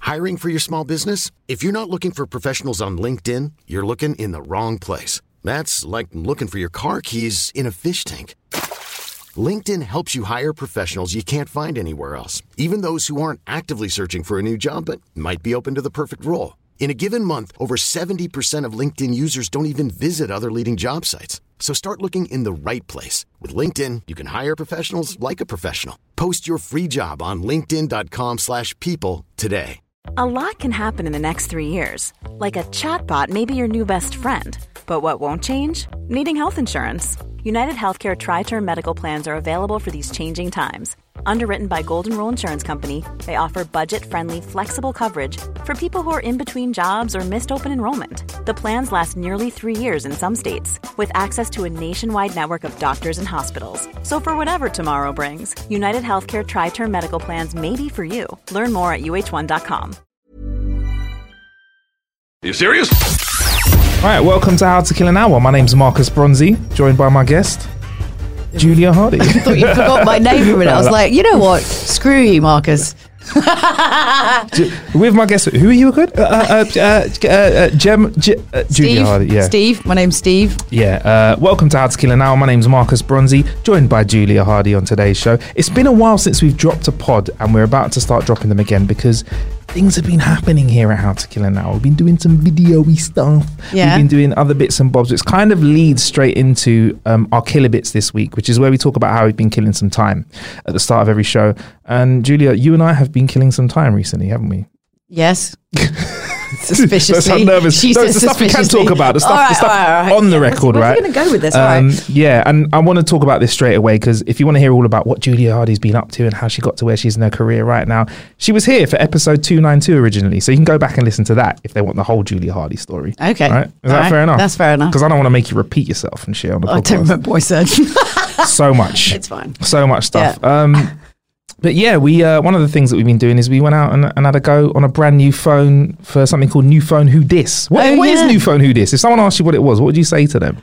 Hiring for your small business? If you're not looking for professionals on LinkedIn, you're looking in the wrong place. That's like looking for your car keys in a fish tank. LinkedIn helps you hire professionals you can't find anywhere else, even those who aren't actively searching for a new job but might be open to the perfect role. In a given month, over 70% of LinkedIn users don't even visit other leading job sites. So start looking in the right place. With LinkedIn, you can hire professionals like a professional. Post your free job on linkedin.com/people today. A lot can happen in the next 3 years. Like a chatbot may be your new best friend. But what won't change? Needing health insurance. United Healthcare Tri-Term Medical Plans are available for these changing times. Underwritten by Golden Rule Insurance Company, they offer budget-friendly, flexible coverage for people who are in between jobs or missed open enrollment. The plans last nearly 3 years in some states, with access to a nationwide network of doctors and hospitals. So for whatever tomorrow brings, United Healthcare Tri-Term Medical Plans may be for you. Learn more at uh1.com. Are you serious? All right, welcome to How to Kill an Hour. My name's Marcus Bronzy, joined by my guest, Julia Hardy. I thought you forgot my name for a minute. I was like, you know what? Screw you, Marcus. With my guest, who are you good? Julia Hardy. Yeah. Steve. My name's Steve. Yeah. Welcome to How to Kill an Hour. My name's Marcus Bronzy, joined by Julia Hardy on today's show. It's been a while since we've dropped a pod, and we're about to start dropping them again because things have been happening here at How to Kill an Hour. We've been doing some video-y stuff. Yeah. We've been doing other bits and bobs, which kind of leads straight into our killer bits this week, which is where we talk about how we've been killing some time at the start of every show. And Julia, you and I have been killing some time recently, haven't we? Yes. Suspiciously. That's how nervous. She no, says the stuff we can talk about. The stuff, all right, the stuff all right. on the record, Where's right? he going to go with this? All right. Yeah, and I want to talk about this straight away because if you want to hear all about what Julia Hardy's been up to and how she got to where she is in her career right now, she was here for episode 292 originally. So you can go back and listen to that if they want the whole Julia Hardy story. Okay. Right? Is that fair enough? That's fair enough. Because I don't want to make you repeat yourself and shit on the podcast. I don't remember what I said. So much. It's fine. So much stuff. Yeah. But yeah, we one of the things that we've been doing is we went out and had a go on a brand new phone for something called New Phone Who Dis. What is New Phone Who Dis? If someone asked you what it was, what would you say to them?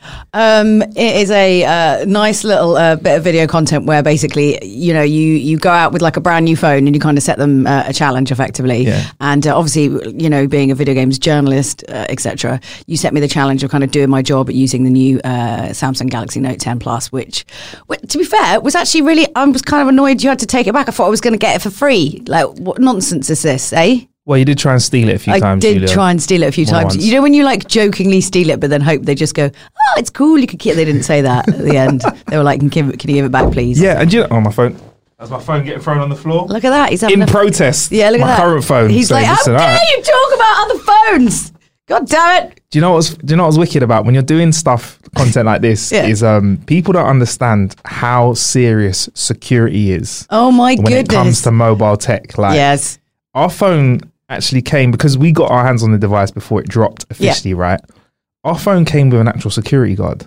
It is a nice little bit of video content where basically, you know, you go out with like a brand new phone and you kind of set them a challenge effectively. Yeah. And obviously, you know, being a video games journalist, etc., you set me the challenge of kind of doing my job at using the new Samsung Galaxy Note 10 Plus, which, to be fair, was actually really, I was kind of annoyed you had to take it back. I thought I was going to get it for free. Like, what nonsense is this, eh? Well, you did try and steal it a few times, I did Julia. try and steal it a few times. Once. You know when you like jokingly steal it, but then hope they just go, oh, it's cool, you could keep it. They didn't say that at the end. They were like, can you give it back, please? Yeah, and you know, my phone. That's my phone getting thrown on the floor. Look at that. He's having in protest. Yeah, look at that. My current phone. He's like, how dare you talk about other phones? God damn it. Do you know what was wicked about when you're doing content like this is people don't understand how serious security is. Oh my goodness. When it comes to mobile tech. Like, yes. Our phone actually came because we got our hands on the device before it dropped officially, right? Our phone came with an actual security guard.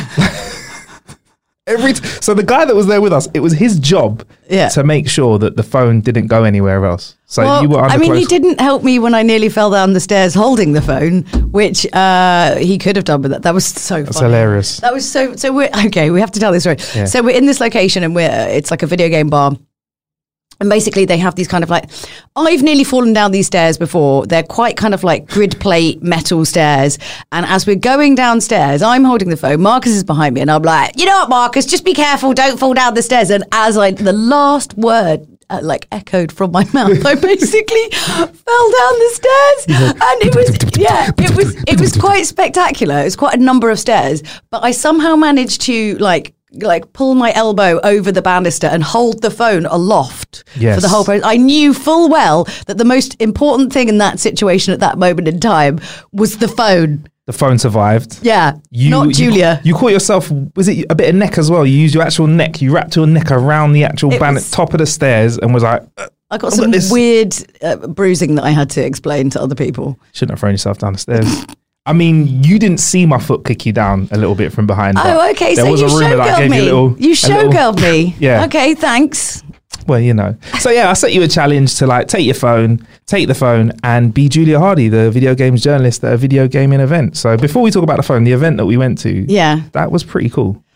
So the guy that was there with us, it was his job to make sure that the phone didn't go anywhere else. So you were under he didn't help me when I nearly fell down the stairs holding the phone, which he could have done with that. That was so funny. That's hilarious. That was so we're okay, we have to tell this story. Yeah. So we're in this location and it's like a video game bar. And basically they have these kind of like, I've nearly fallen down these stairs before. They're quite kind of like grid plate metal stairs. And as we're going downstairs, I'm holding the phone. Marcus is behind me and I'm like, you know what, Marcus, just be careful. Don't fall down the stairs. And as the last word like echoed from my mouth, I basically fell down the stairs. And it was quite spectacular. It was quite a number of stairs, but I somehow managed to like pull my elbow over the banister and hold the phone aloft for the whole process. I knew full well that the most important thing in that situation at that moment in time was the phone. The phone survived. Yeah, not Julia. You caught yourself, was it a bit of neck as well? You used your actual neck, you wrapped your neck around the actual top of the stairs and was like... I got some weird bruising that I had to explain to other people. Shouldn't have thrown yourself down the stairs. I mean, you didn't see my foot kick you down a little bit from behind. Oh, okay. So you showgirled me. You showgirled me. Yeah. Okay, thanks. Well, you know. So yeah, I set you a challenge to like take the phone and be Julia Hardy, the video games journalist at a video gaming event. So before we talk about the phone, the event that we went to, that was pretty cool.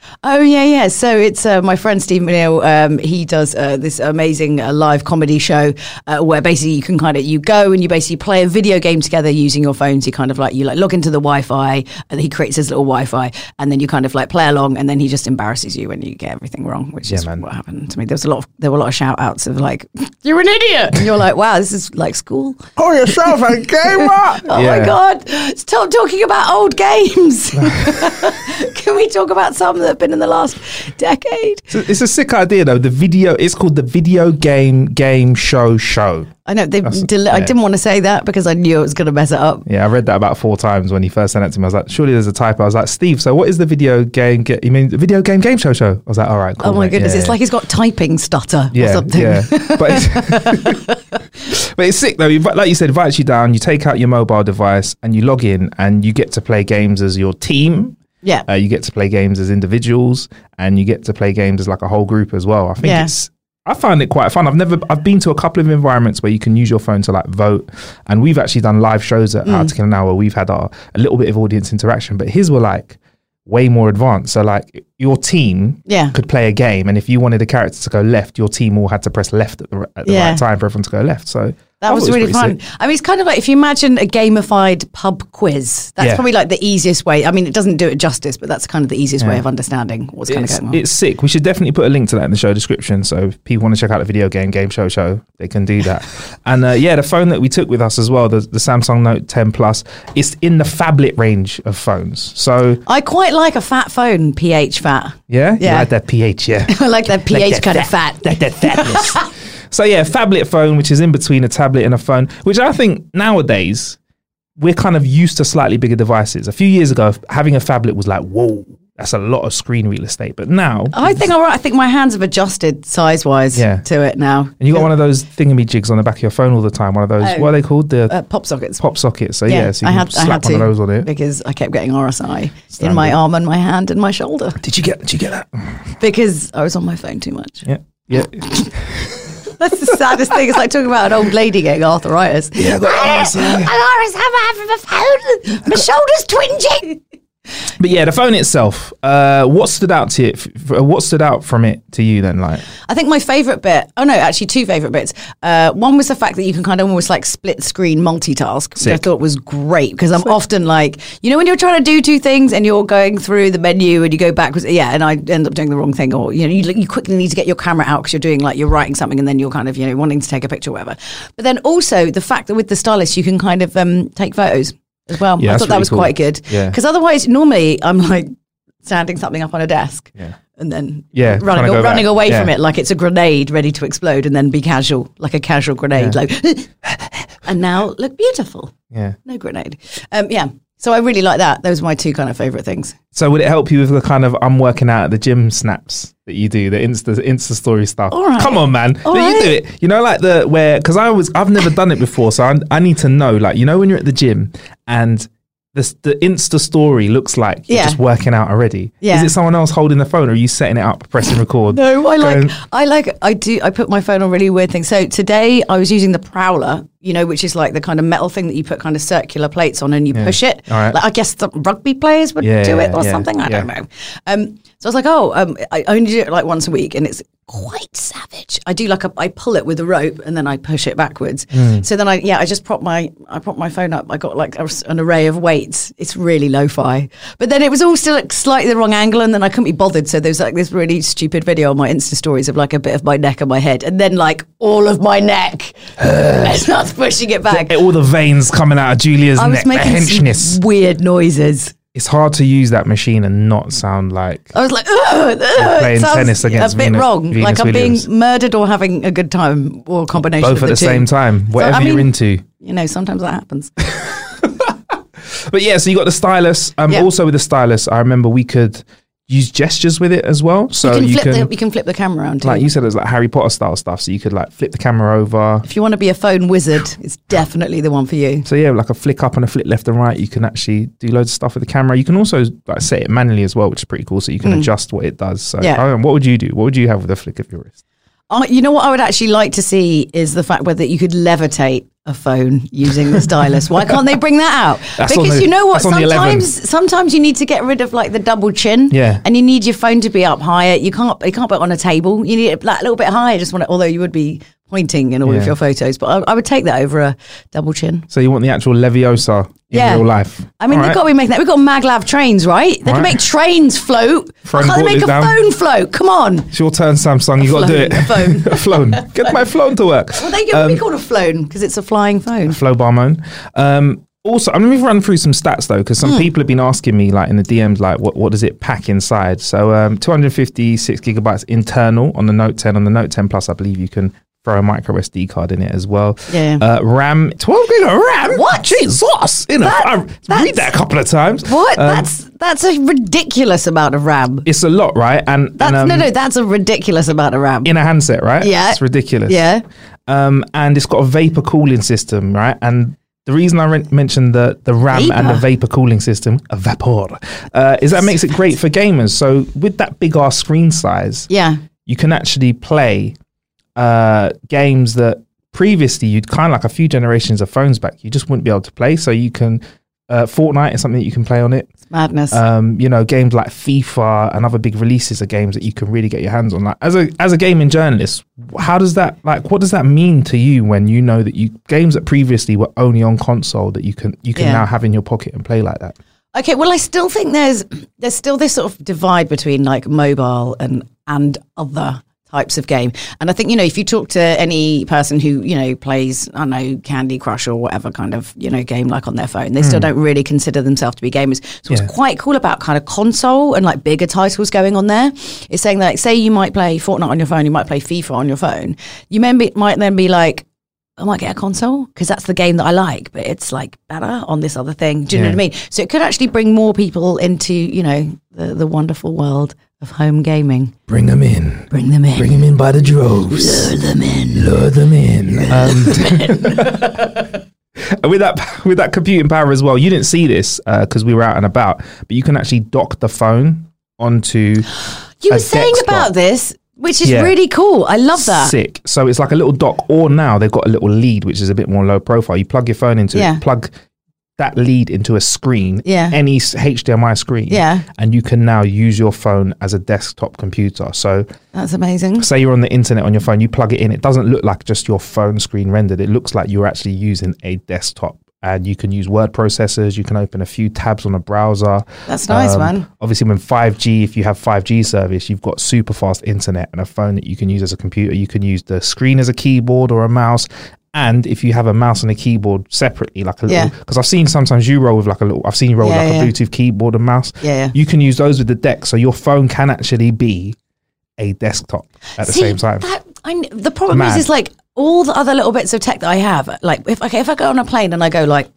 Oh, yeah. So it's my friend Steve McNeil. He does this amazing live comedy show where basically you can you go and you basically play a video game together using your phones. You you log into the Wi-Fi and he creates his little Wi-Fi and then you play along and then he just embarrasses you when you get everything wrong, which is what happened to me. There were a lot of shout outs of you're an idiot. And you're like, wow, this is like school. Call yourself a gamer. Oh my God. Stop talking about old games. Can we talk about some that have been in the last decade? It's a sick idea though. It's called the Video Game Show. I know. I didn't want to say that because I knew it was going to mess it up. Yeah, I read that about 4 times when he first sent it to me. I was like, surely there's a typo. I was like, Steve, so what is the video game? You mean the Video Game Show? I was like, all right, cool. Oh my goodness, it's like he's got typing stutter or something. Yeah, but it's sick though. Like you said, invites you down, you take out your mobile device and you log in and you get to play games as your team. Yeah. You get to play games as individuals and you get to play games as like a whole group as well. I find it quite fun. I've been to a couple of environments where you can use your phone to vote, and we've actually done live shows at How to Kill an Hour where we've had a little bit of audience interaction, but his were way more advanced. So your team could play a game, and if you wanted a character to go left, your team all had to press left at the right time for everyone to go left. So that was really fun. Sick. I mean, it's kind of like if you imagine a gamified pub quiz, that's probably the easiest way. I mean, it doesn't do it justice, but that's kind of the easiest way of understanding what's kind of going on. It's sick. We should definitely put a link to that in the show description. So if people want to check out the Video Game Show, they can do that. And the phone that we took with us as well, the Samsung Note 10 Plus, it's in the phablet range of phones. So I quite like a fat phone, pH fat. Yeah? You like that pH, yeah. I like that pH kind of fat. Like that fatness. So phablet phone, which is in between a tablet and a phone, which I think nowadays we're kind of used to slightly bigger devices. A few years ago, having a phablet was like, whoa, that's a lot of screen real estate. But now... I think my hands have adjusted size-wise to it now. And you got one of those thingamajiggies on the back of your phone all the time, one of those, what are they called? The pop sockets. Pop sockets. So so you can slap one of those on it. Because I kept getting RSI in my arm and my hand and my shoulder. Did you get that? Because I was on my phone too much. Yeah. That's the saddest thing. It's like talking about an old lady getting arthritis. Yeah, I've got RSI. I'm having my phone. My shoulder's twinging. But the phone itself, what stood out to you? What stood out from it to you then? I think my favourite bit, actually 2 favourite bits. One was the fact that you can kind of almost split screen multitask, which I thought was great because I'm often when you're trying to do 2 things and you're going through the menu and you go backwards, and I end up doing the wrong thing, or you quickly need to get your camera out because you're doing you're writing something and then you're kind of wanting to take a picture or whatever. But then also the fact that with the stylus you can kind of take photos as well. I thought that was cool. Quite good. Because otherwise, normally I'm standing something up on a desk and then running away from it like it's a grenade ready to explode and then be casual, like a casual grenade. And now look beautiful. Yeah. No grenade. So I really like that. Those are my 2 kind of favourite things. So would it help you with the kind of I'm working out at the gym snaps that you do, the Insta story stuff? All right. Come on, man. You do it. Because I've never done it before. So I need to know, when you're at the gym and the Insta story looks like you're just working out already. Yeah. Is it someone else holding the phone or are you setting it up, pressing record? No, I put my phone on really weird things. So today I was using the Prowler, which is the kind of metal thing that you put kind of circular plates on and you push it. All right. I guess the rugby players would do it or something. I don't know. So I was I only do it once a week and it's quite savage. I do I pull it with a rope and then I push it backwards. So then I just prop my phone up. I got an array of weights. It's really lo-fi. But then it was all still slightly the wrong angle and then I couldn't be bothered. So there's this really stupid video on my Insta stories of a bit of my neck and my head and then all of my neck. And starts pushing it back. All the veins coming out of Julia's neck. I was making some weird noises. It's hard to use that machine and not sound like I was playing tennis against a bit wrong. Venus I'm Williams. being murdered or having a good time or a combination both of the two. Both at the same time, whatever you're into. Sometimes that happens. But so you got the stylus. Also with the stylus, I remember we could use gestures with it as well. So you can flip the camera around too. Like you said, it was Harry Potter style stuff. So you could flip the camera over. If you want to be a phone wizard, it's definitely the one for you. So a flick up and a flick left and right. You can actually do loads of stuff with the camera. You can also set it manually as well, which is pretty cool. So you can adjust what it does. So what would you do? What would you have with a flick of your wrist? You know what I would actually like to see is the fact whether you could levitate a phone using the stylus. Why can't they bring that out? Because you know what? Sometimes you need to get rid of like the double chin. Yeah. And you need your phone to be up higher. You can't put it on a table. You need it like a little bit higher. Although you would be pointing in all of your photos, but I would take that over a double chin. So you want the actual Leviosa in real life? I mean, they've got to be making that. We've got maglev trains, right? They can make trains float. Why can't they make a phone float? Come on. It's your turn, Samsung. You got to do it. A phone. A phone. Get my phone to work. Well, they can be called a phone because it's a flying phone. Flow Barmone. Also, I'm going to run through some stats though, because some people have been asking me, like in the DMs, like what does it pack inside? So 256 gigabytes internal on the Note 10. On the Note 10 Plus, I believe you can throw a micro SD card in it as well. Yeah. RAM, 12 gig of RAM. What? Jesus! I read that a couple of times. What? That's a ridiculous amount of RAM. It's a lot, right? That's a ridiculous amount of RAM in a handset, right? Yeah, it's ridiculous. Yeah. And it's got a vapor cooling system, right? And the reason I mentioned the RAM and the vapor cooling system, a vapor, is that makes it great for gamers. So with that big ass screen size, you can actually play games that previously you'd kind of like a few generations of phones back, you just wouldn't be able to play. So you can Fortnite is something that you can play on it. It's madness. Games like FIFA and other big releases are games that you can really get your hands on. Like as a gaming journalist, how does that what does that mean to you when you know that games that previously were only on console that you can now have in your pocket and play like that? Okay, well, I still think there's still this sort of divide between like mobile and other types of game. And I think, if you talk to any person who, plays, I don't know, Candy Crush or whatever kind of, game like on their phone, they still don't really consider themselves to be gamers. So what's quite cool about kind of console and like bigger titles going on there is saying that, like, say you might play Fortnite on your phone, you might play FIFA on your phone. You might then be like, I might get a console because that's the game that I like, but it's like better on this other thing. Do you know what I mean? So it could actually bring more people into, the wonderful world of home gaming. Bring them in. Bring them in. Bring them in by the droves. Lure them in. Lure them in. With that computing power as well, you didn't see this because we were out and about, but you can actually dock the phone onto You were saying desktop. about this, which is really cool. I love that. Sick. So it's like a little dock, or now they've got a little lead, which is a bit more low profile. You plug your phone into it, plug that lead into a screen, any HDMI screen, and you can now use your phone as a desktop computer. So that's amazing. Say you're on the internet on your phone, you plug it in. It doesn't look like just your phone screen rendered. It looks like you're actually using a desktop. And you can use word processors. You can open a few tabs on a browser. That's nice, man. Obviously, if you have 5G service, you've got super fast internet and a phone that you can use as a computer. You can use the screen as a keyboard or a mouse. And if you have a mouse and a keyboard separately, like a little, because I've seen sometimes you roll with like a little, I've seen you roll with like a Bluetooth keyboard and mouse. You can use those with the deck. So your phone can actually be a desktop at the same time. The problem is like all the other little bits of tech that I have, like if I go on a plane and I go like,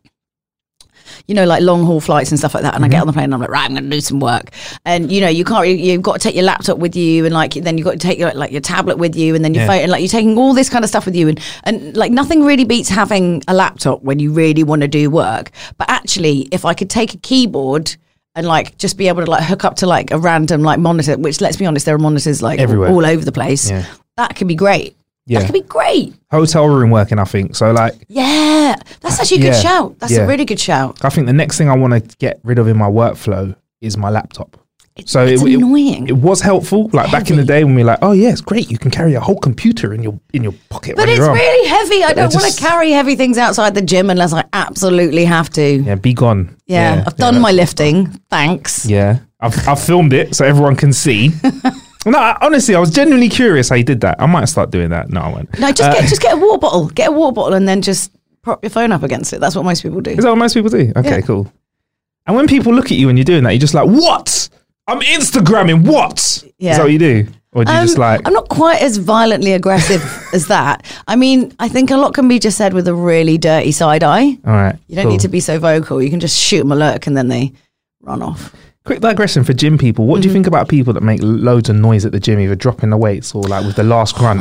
like long haul flights and stuff like that, and I get on the plane and I'm like, right, I'm going to do some work, and you can't, you've got to take your laptop with you, and like then you've got to take your tablet with you, and then your phone, and like you're taking all this kind of stuff with you, and like nothing really beats having a laptop when you really want to do work. But actually, if I could take a keyboard and like just be able to like hook up to like a random like monitor, which, let's be honest, there are monitors like everywhere, all over the place. That could be great. That could be great. Hotel room working, I think. So like, that's actually a good shout. That's a really good shout. I think the next thing I want to get rid of in my workflow is my laptop. It's annoying. It was helpful, like back in the day when we were like, oh yeah, it's great. You can carry a whole computer in your pocket. But it's really heavy. I don't want to carry heavy things outside the gym unless I absolutely have to. Yeah, be gone. I've done my lifting. Thanks. Yeah, I've filmed it so everyone can see. No, honestly, I was genuinely curious how you did that. I might start doing that. No, I won't. No, just get a water bottle. Get a water bottle and then just prop your phone up against it. That's what most people do. Is that what most people do? Okay, cool. And when people look at you when you're doing that, you're just like, what? I'm Instagramming what? Yeah. Is that what you do? Or do you just like... I'm not quite as violently aggressive as that. I mean, I think a lot can be just said with a really dirty side eye. All right. You don't need to be so vocal. You can just shoot them a look and then they run off. Quick digression for gym people. What do you think about people that make loads of noise at the gym, either dropping the weights or like with the last grunt?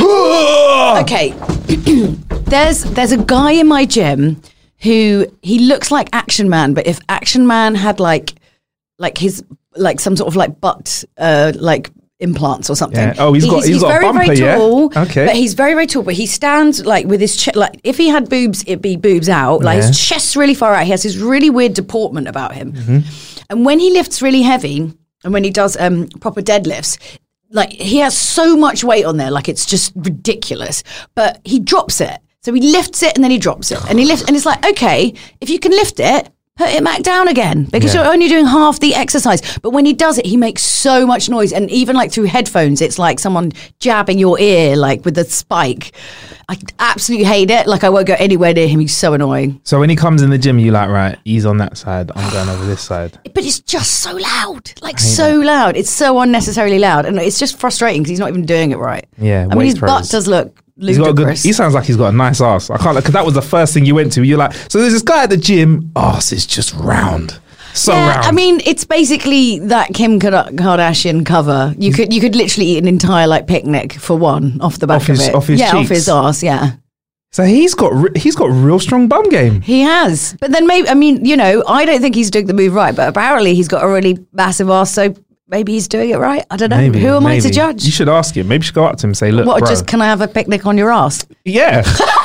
Oh my God. Okay. There's a guy in my gym who, he looks like Action Man, but if Action Man had like his, like some sort of like butt, like implants or something. Yeah. Oh, he's got a very, bumper, very tall. Yeah? Okay. But he's very, very tall. But he stands like with his chest. Like if he had boobs, it'd be boobs out. Like his chest's really far out. He has this really weird deportment about him. Mm-hmm. And when he lifts really heavy, and when he does proper deadlifts, like he has so much weight on there, like it's just ridiculous. But he drops it. So he lifts it and then he drops it. And he lifts, and it's like, okay, if you can lift it, put it back down again, because you're only doing half the exercise. But when he does it, he makes so much noise. And even like through headphones, it's like someone jabbing your ear, like with a spike. I absolutely hate it. Like I won't go anywhere near him. He's so annoying. So when he comes in the gym, you're like, right, he's on that side. I'm going over this side. But it's just so loud. Like so loud. It's so unnecessarily loud. And it's just frustrating because he's not even doing it right. Yeah. I mean, his butt does look ludicrous. He sounds like he's got a nice ass. I can't, because that was the first thing you went to. You're like, so there's this guy at the gym, ass is just round. So round. I mean, it's basically that Kim Kardashian cover. You could literally eat an entire like picnic for one off the back of it. Off his cheeks. Off his ass, yeah. So he's got real strong bum game. He has. But then maybe, I mean, you know, I don't think he's doing the move right, but apparently he's got a really massive ass, so maybe he's doing it right. I don't know. Who am I to judge? You should ask him. Maybe you should go up to him and say, look, what, bro. just can I have a picnic on your ass? Yeah.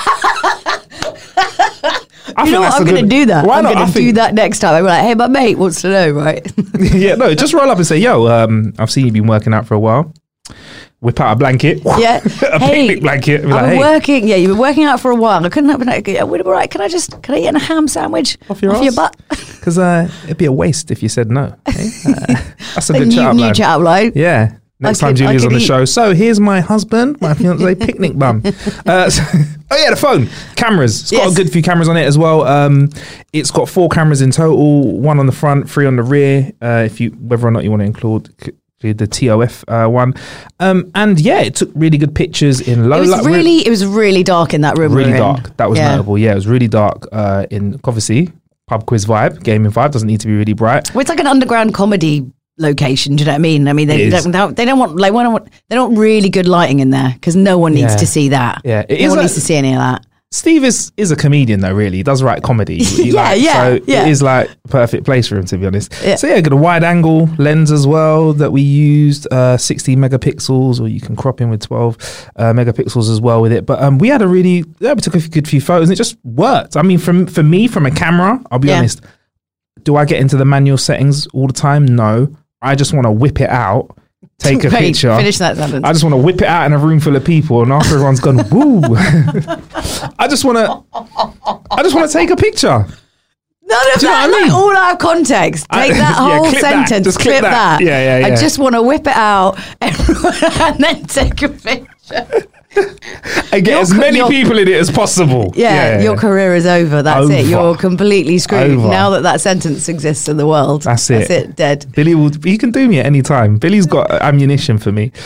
You know what? I'm going to do that. Why I'm not? going to do that next time. I'm like, hey, my mate wants to know, right? Yeah, no, just roll up and say, yo, I've seen you've been working out for a while. Whip out a blanket. Yeah. A picnic blanket. Be I've been working. Yeah, you've been working out for a while. I couldn't have been like, right, can I eat a ham sandwich off your butt? Because it'd be a waste if you said no. That's a good chat new chat line. Yeah. Next time Julia's on the show. So here's my husband, my fiance, picnic bum. The phone. Cameras. It's got a good few cameras on it as well. It's got 4 cameras in total, 1 on the front, 3 on the rear. Whether or not you want to include the TOF one. And yeah, it took really good pictures in low light. It was really dark in that room. Really dark. That was notable. Yeah, it was really dark in, obviously, pub quiz vibe, gaming vibe. Doesn't need to be really bright. Well, it's like an underground comedy location. Do you know what I mean? I mean, they don't really good lighting in there because no one needs to see that. Yeah, no one needs to see any of that. Steve is a comedian though, really. He does write comedy. So it is like a perfect place for him, to be honest. Yeah. So got a wide angle lens as well that we used, 16 megapixels, or you can crop in with 12 megapixels as well with it. But we took a good few photos and it just worked. I mean, for me, from a camera, I'll be honest, do I get into the manual settings all the time? No. I just want to whip it out. Take a picture. Finish that sentence. I just want to whip it out in a room full of people, and after everyone's gone, woo! I just want to take a picture. None of that, like all out of context. Take that whole sentence, just clip that. Yeah. I just want to whip it out and then take a picture. And get as many people in it as possible. Yeah, your career is over. That's it. You're completely screwed. Now that sentence exists in the world. That's it. Dead. Billy he can do me at any time. Billy's got ammunition for me.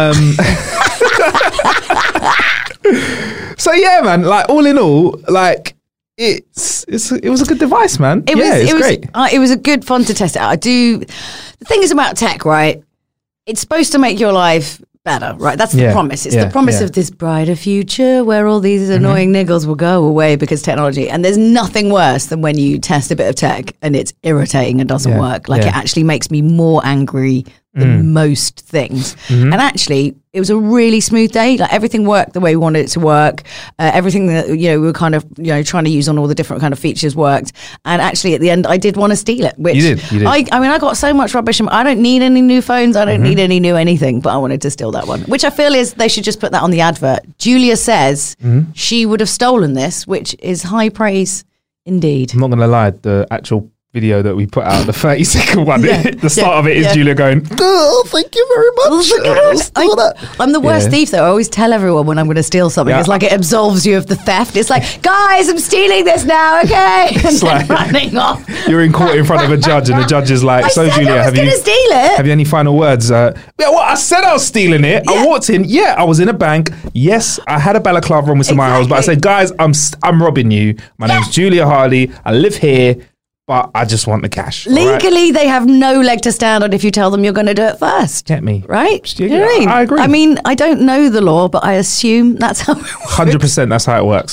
So yeah, man. Like all in all, like it was a good device, man. It was great. It was a good fun to test it out. The thing is about tech, right? It's supposed to make your life better, right? That's the promise. It's the promise of this brighter future where all these annoying niggles will go away because technology. And there's nothing worse than when you test a bit of tech and it's irritating and doesn't work. Like it actually makes me more angry than most things. And actually, it was a really smooth day. Like everything worked the way we wanted it to work. Everything that we were kind of trying to use on all the different kind of features worked. And actually, at the end, I did want to steal it. Which you did. I mean, I got so much rubbish. I don't need any new phones. I don't need any new anything. But I wanted to steal that one, which I feel is they should just put that on the advert. Julia says she would have stolen this, which is high praise indeed. I'm not going to lie. The actual video that we put out, the 30-second one, the start of it is Julia going, oh, thank you very much. I'm the worst thief though. I always tell everyone when I'm going to steal something. It's like it absolves you of the theft. It's like, guys, I'm stealing this now, okay? And it's like running off. You're in court in front of a judge and the judge is like, so Julia, have you any final words? I said I was stealing it. I walked in. I was in a bank. Yes, I had a balaclava on with some eye holes, but I said, guys, I'm robbing you. My name's Julia Hardy. I live here. But I just want the cash. Legally, they have no leg to stand on if you tell them you're going to do it first. Get me. Right? You know what I mean? I agree. I mean, I don't know the law, but I assume that's how it works. 100% that's how it works.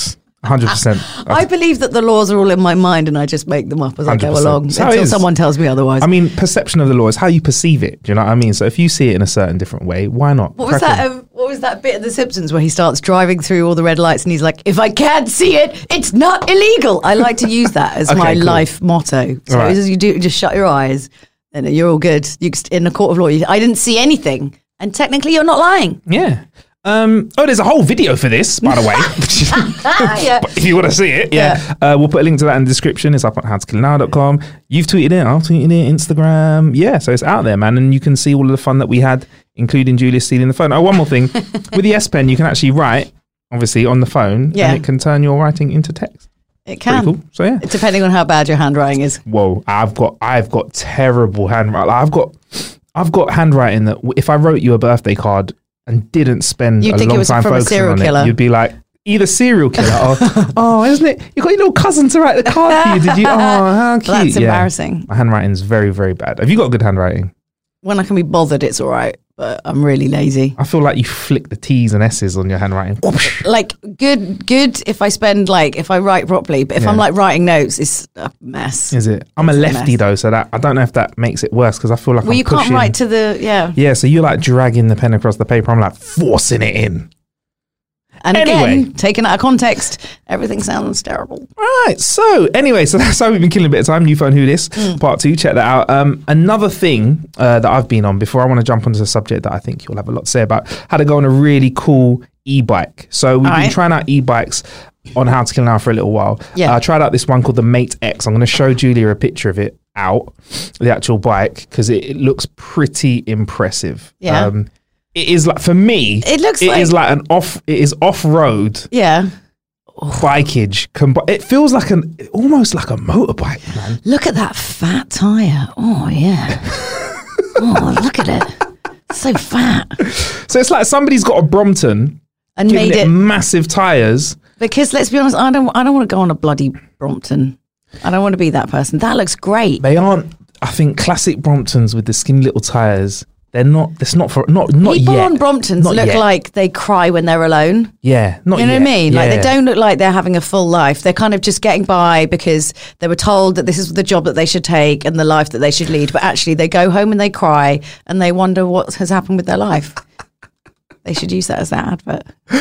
100%. I believe that the laws are all in my mind and I just make them up as I go 100%. along So it until is. someone tells me otherwise. I mean, perception of the law is how you perceive it. Do you know what I mean? So if you see it in a certain different way, why not? What was Crack that? on. What was that bit of The Simpsons where he starts driving through all the red lights and he's like, "If I can't see it, it's not illegal." I like to use that as Okay, my cool. life motto. So Right. as you do, just shut your eyes, and you're all good. In a court of law, I didn't see anything, and technically, you're not lying. Yeah. There's a whole video for this, by the way. Yeah. But if you want to see it, we'll put a link to that in the description. It's up on howtokillnow.com. You've tweeted it, I've tweeted it, Instagram. Yeah, so it's out there, man. And you can see all of the fun that we had, including Julia stealing the phone. Oh, one more thing. With the S Pen, you can actually write, obviously, on the phone, Yeah. and it can turn your writing into text. It can. Pretty cool. So, yeah. Depending on how bad your handwriting is. Whoa, I've got terrible handwriting. I've got handwriting that if I wrote you a birthday card and didn't spend You'd a think it long was time from a focusing serial on killer. it, you'd be like, either serial killer or, oh, isn't it? You got your little cousin to write the card for you, did you? Oh, how cute. That's Yeah. embarrassing. My handwriting's very, very bad. Have you got good handwriting? When I can be bothered, it's all right, but I'm really lazy. I feel like you flick the T's and S's on your handwriting. Like good if I write properly, but if Yeah. I'm like writing notes, it's a mess. Is it? I'm a It's a lefty mess. though, so that I don't know if that makes it worse because I feel like Well, I'm you pushing. can't write to the Yeah, so you're like dragging the pen across the paper. I'm like forcing it in. And Anyway. again, taken out of context, everything sounds terrible. Right. So anyway, so that's how we've been killing a bit of time. New Phone Who This Part 2. Check that out. Another thing that I've been on before I want to jump onto the subject that I think you'll have a lot to say about, how to go on a really cool e-bike. So we've been Alright. trying out e-bikes on How to Kill Now for a little while. Yeah. I tried out this one called the Mate X. I'm going to show Julia a picture of it out, the actual bike, because it looks pretty impressive. Yeah. It is like, for me, It looks it like- is like it is off-road Yeah. bikeage. It feels like almost like a motorbike, man. Look at that fat tire. Oh yeah. Oh, look at it. So fat. So it's like somebody's got a Brompton And giving made it it massive tires. because let's be honest, I don't want to go on a bloody Brompton. I don't want to be that person. That looks great. They aren't. I think classic Bromptons with the skinny little tires. They're not. It's not for not People yet. on Bromptons Not look yet. like they cry when they're alone. Yeah, not You know yet. what I mean? Like Yeah. they don't look like they're having a full life. They're kind of just getting by because they were told that this is the job that they should take and the life that they should lead. But actually, they go home and they cry and they wonder what has happened with their life. They should use that as their advert.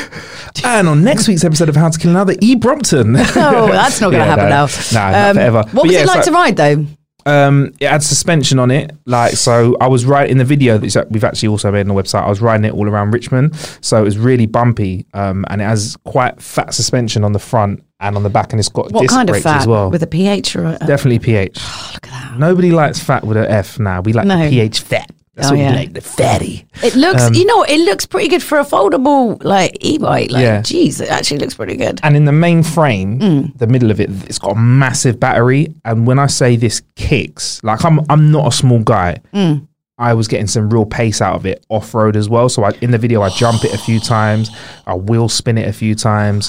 And on next week's episode of How to Kill Another, E. Brompton. Oh, that's not going to happen now. Nah, not forever. What But was yeah, it like so- to ride though? It had suspension on it, like, so I was riding in the video that we've actually also made on the website. I was riding it all around Richmond, so it was really bumpy, and it has quite fat suspension on the front and on the back, and it's got What disc kind of brakes fat? as well. With a pH or a... Definitely pH. Look at that. Nobody likes fat with an F now. We like No. the pH fat. That's Oh, what yeah. we like, the fatty. It looks, it looks pretty good for a foldable like e-bike. Like, Yeah. geez, it actually looks pretty good. And in the main frame, the middle of it, it's got a massive battery. And when I say this kicks, like I'm not a small guy. I was getting some real pace out of it off road as well. So in the video, I jump it a few times, I wheel spin it a few times.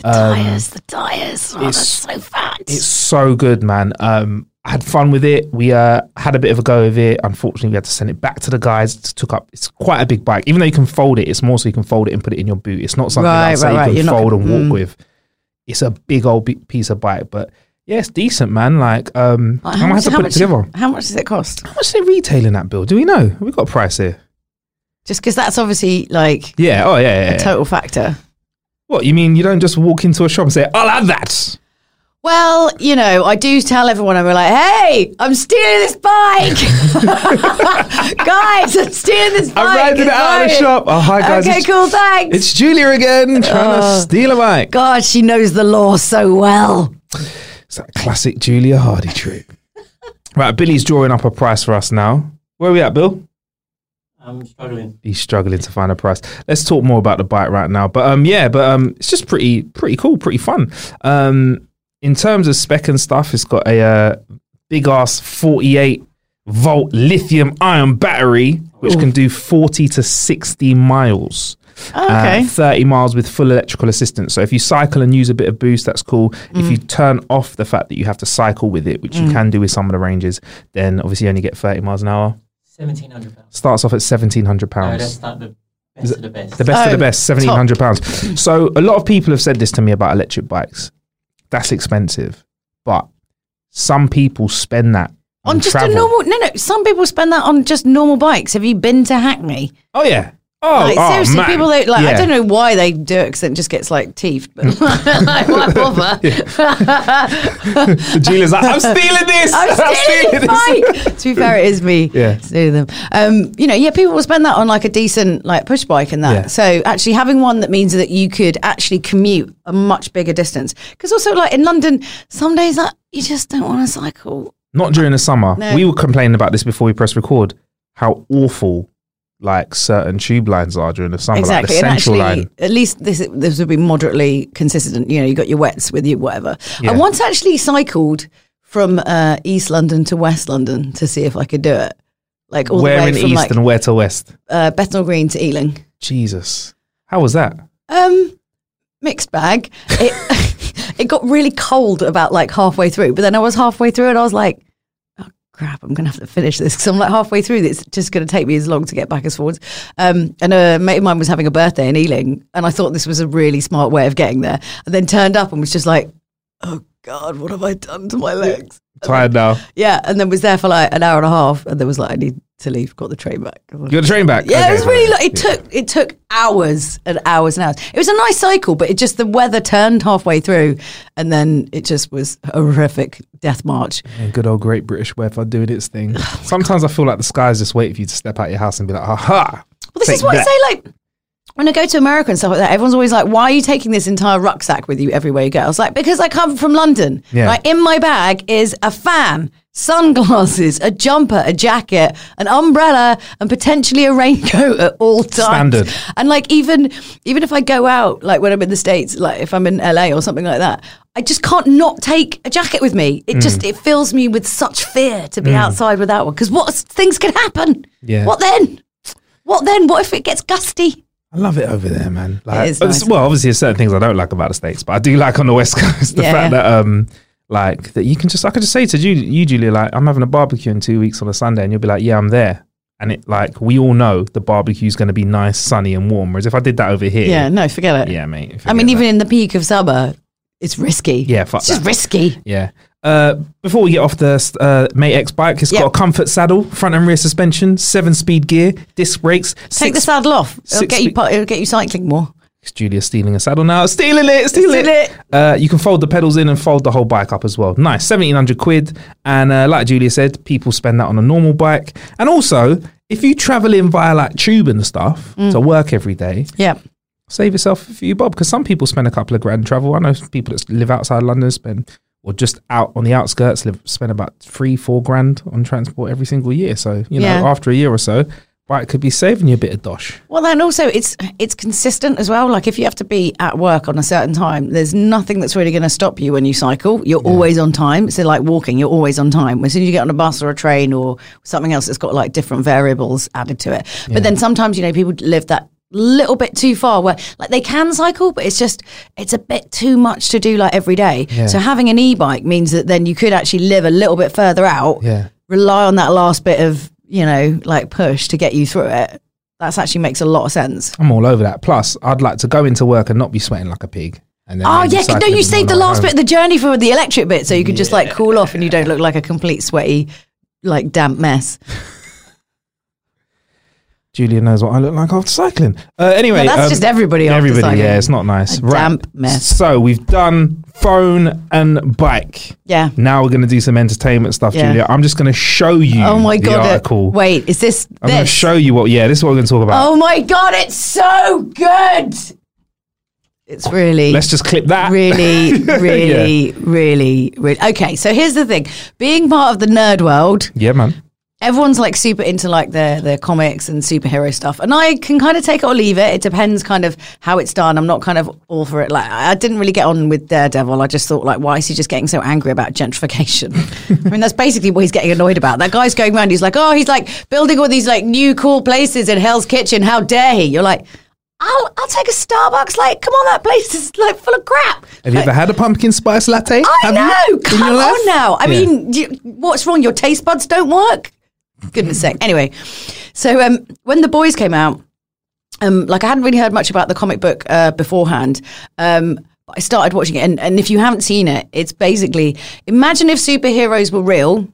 The tires. Oh, that's it's- so fat. It's so good, man. I had fun with it. We had a bit of a go with it. Unfortunately, we had to send it back to the guys. It's quite a big bike. Even though you can fold it, it's more so you can fold it and put it in your boot. It's not something Right, that right. you You're can not- fold and walk with. It's a big old piece of bike, but yeah, it's decent, man. Like, I might have to put it together. How much does it cost? How much are they retailing that bill? Do we know? Have we got a price here? Just because that's obviously like Yeah. Oh, yeah. a total factor. What, you mean you don't just walk into a shop and say, I'll have that? Well, I do tell everyone, I'm like, hey, I'm stealing this bike. Guys, I'm stealing this bike. I'm riding it It's out of the mine. shop. Oh, hi, guys. Okay, cool, thanks. It's Julia again, trying to steal a bike. God, she knows the law so well. It's that classic Julia Hardy trick. Right, Billy's drawing up a price for us now. Where are we at, Bill? I'm struggling. He's struggling to find a price. Let's talk more about the bike right now. But it's just pretty cool, pretty fun. In terms of spec and stuff, it's got a big ass 48 volt lithium ion battery, which can do 40 to 60 miles. Oh, okay. 30 miles with full electrical assistance. So if you cycle and use a bit of boost, that's cool. If you turn off the fact that you have to cycle with it, which you can do with some of the ranges, then obviously you only get 30 miles an hour. £1,700. Starts off at £1,700. No, that's not the Best of the best. The best of the best, £1,700. So a lot of people have said this to me about electric bikes. That's expensive, but some people spend that on just travel. a normal. No. Some people spend that on just normal bikes. Have you been to Hackney? Oh yeah. Oh, seriously, man. people I don't know why they do it because it just gets like teeth. But like, why bother? Julia's like, I'm stealing this. I'm stealing this bike. To be fair, it is me stealing them. People will spend that on like a decent like push bike and that. Yeah. So actually having one that means that you could actually commute a much bigger distance. Because also like in London, some days that you just don't want to cycle. Not during the summer. No. We were complaining about this before we pressed record. How awful like certain tube lines are during the summer. Exactly, like the and central actually, line. at least this would be moderately consistent. You know, you got your wets with you, whatever. Yeah. I once actually cycled from East London to West London to see if I could do it. Like all where the way in from East and where to West? Bethnal Green to Ealing. Jesus, how was that? Mixed bag. It got really cold about like halfway through, but then I was halfway through and I was like, crap, I'm going to have to finish this because I'm like halfway through. It's just going to take me as long to get back as forwards. And a mate of mine was having a birthday in Ealing and I thought this was a really smart way of getting there. And then turned up and was just like, oh God, what have I done to my legs? Tired now. Yeah. And then was there for like an hour and a half and then was like, I need to leave, got the train back. You got the train back? Yeah, Okay, it was really like, it took hours and hours and hours. It was a nice cycle, but it just, the weather turned halfway through and then it just was a horrific death march. Yeah, good old Great British weather doing its thing. Sometimes I feel like the skies just wait for you to step out your house and be like, aha. Well, this is what I say, like, when I go to America and stuff like that, everyone's always like, why are you taking this entire rucksack with you everywhere you go? I was like, because I come from London. Yeah. Like, in my bag is a fan, sunglasses, a jumper, a jacket, an umbrella, and potentially a raincoat at all times. Standard. And like, even if I go out, like when I'm in the States, like if I'm in LA or something like that, I just can't not take a jacket with me. It just, it fills me with such fear to be outside without one. Because things can happen. Yeah. What then? What if it gets gusty? I love it over there, man. Like, is nice. Well, obviously there's certain things I don't like about the States, but I do like on the West Coast the fact that like that I could just say to you, Julia, like I'm having a barbecue in 2 weeks on a Sunday, and you'll be like, yeah, I'm there. And it like we all know the barbecue is going to be nice, sunny, and warm. Whereas if I did that over here, Yeah, no, forget it. yeah, mate. I mean, even in the peak of summer, it's risky. Yeah, fuck it's just that. risky. Yeah. Before we get off the Mate X bike, it's got a comfort saddle, front and rear suspension, 7-speed gear, disc brakes. Take the saddle off. It'll get you cycling more. It's Julia stealing a saddle now. Stealing it. You can fold the pedals in and fold the whole bike up as well. Nice, 1,700 quid. And like Julia said, people spend that on a normal bike. And also, if you travel in via like tube and stuff to work every day, save yourself a few bob, because some people spend a couple of grand travel. I know people that live outside London or just out on the outskirts spend about 3-4 grand on transport every single year. So, you know, after a year or so, bike could be saving you a bit of dosh. Well, and also it's consistent as well. Like if you have to be at work on a certain time, there's nothing that's really going to stop you when you cycle. You're always on time. So like walking, you're always on time. As soon as you get on a bus or a train or something else that's got like different variables added to it. But then sometimes, you know, people live that little bit too far where like they can cycle, but it's a bit too much to do like every day. So having an e-bike means that then you could actually live a little bit further out, rely on that last bit of, you know, like push to get you through it. That actually makes a lot of sense. I'm all over that. Plus, I'd like to go into work and not be sweating like a pig. And then you saved the last bit of the journey for the electric bit so you could just like cool off and you don't look like a complete sweaty, like damp mess. Julia knows what I look like after cycling. Anyway, that's just everybody after cycling. Yeah, it's not nice. Damp mess. So we've done phone and bike. Yeah. Now we're going to do some entertainment stuff, Julia. I'm just going to show you the article. Wait, is this I'm going to show you this is what we're going to talk about. Oh my God, it's so good. It's really... Let's just clip that. Really, really. Okay, so here's the thing. Being part of the nerd world... Yeah, man. Everyone's like super into like the comics and superhero stuff, and I can kind of take it or leave it. It depends kind of how it's done. I'm not kind of all for it. Like I didn't really get on with Daredevil. I just thought like, why is he just getting so angry about gentrification? I mean, that's basically what he's getting annoyed about. That guy's going around. He's like, he's like building all these like new cool places in Hell's Kitchen. How dare he? You're like, I'll take a Starbucks. Like, come on, that place is like full of crap. Have you ever had a pumpkin spice latte? I know. Come on now. I mean, what's wrong? Your taste buds don't work? Goodness sake. Anyway, so when The Boys came out, like I hadn't really heard much about the comic book beforehand. I started watching it, and if you haven't seen it, it's basically, imagine if superheroes were real.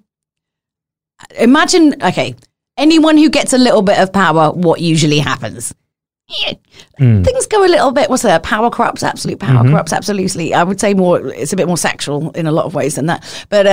Imagine, okay, anyone who gets a little bit of power, what usually happens? Things go a little bit, what's that? Power corrupts, absolute power corrupts, absolutely. I would say it's a bit more sexual in a lot of ways than that. But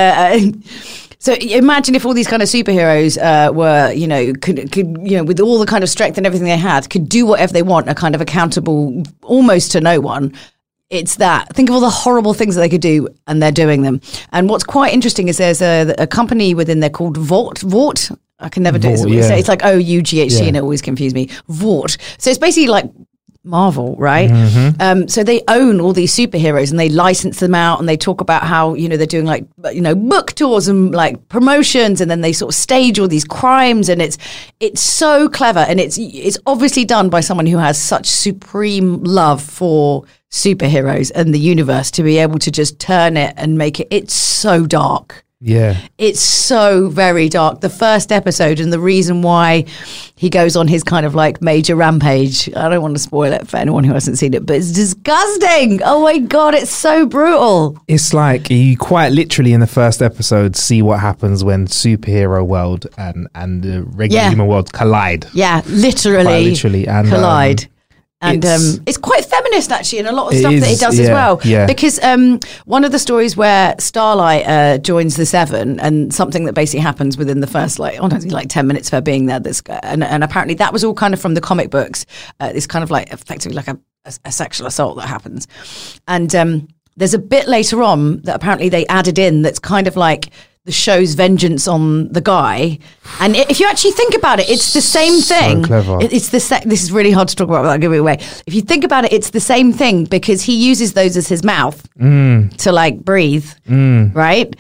so imagine if all these kind of superheroes were, could with all the kind of strength and everything they had, could do whatever they want, are kind of accountable almost to no one. It's that. Think of all the horrible things that they could do, and they're doing them. And what's quite interesting is there's a company within there called Vought. I can never do it. Yeah. It's like OUGHT, and it always confused me. Vought. So it's basically like Marvel, right? So they own all these superheroes, and they license them out, and they talk about how they're doing like book tours and like promotions, and then they sort of stage all these crimes, and it's so clever, and it's obviously done by someone who has such supreme love for superheroes and the universe to be able to just turn it and make it. It's so dark. Yeah. It's so very dark. The first episode, and the reason why he goes on his kind of like major rampage, I don't want to spoil it for anyone who hasn't seen it, but it's disgusting. Oh my God, it's so brutal. It's like you quite literally in the first episode see what happens when superhero world and the regular human world collide. Yeah, literally. Quite literally. And, collide. And it's quite feminist, actually, in a lot of stuff that he does as well. Yeah. Because one of the stories where Starlight joins the Seven, and something that basically happens within the first, like 10 minutes of her being there, and apparently that was all kind of from the comic books. It's kind of like effectively like a sexual assault that happens. And there's a bit later on that apparently they added in that's kind of like the show's vengeance on the guy. And if you actually think about it, it's the same thing. So clever. It's this is really hard to talk about without giving it away. If you think about it, it's the same thing, because he uses those as his mouth to like breathe, right?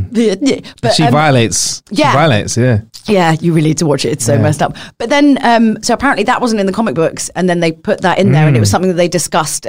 But She violates. Yeah. Yeah, you really need to watch it. It's so messed up. But then, so apparently that wasn't in the comic books, and then they put that in there, and it was something that they discussed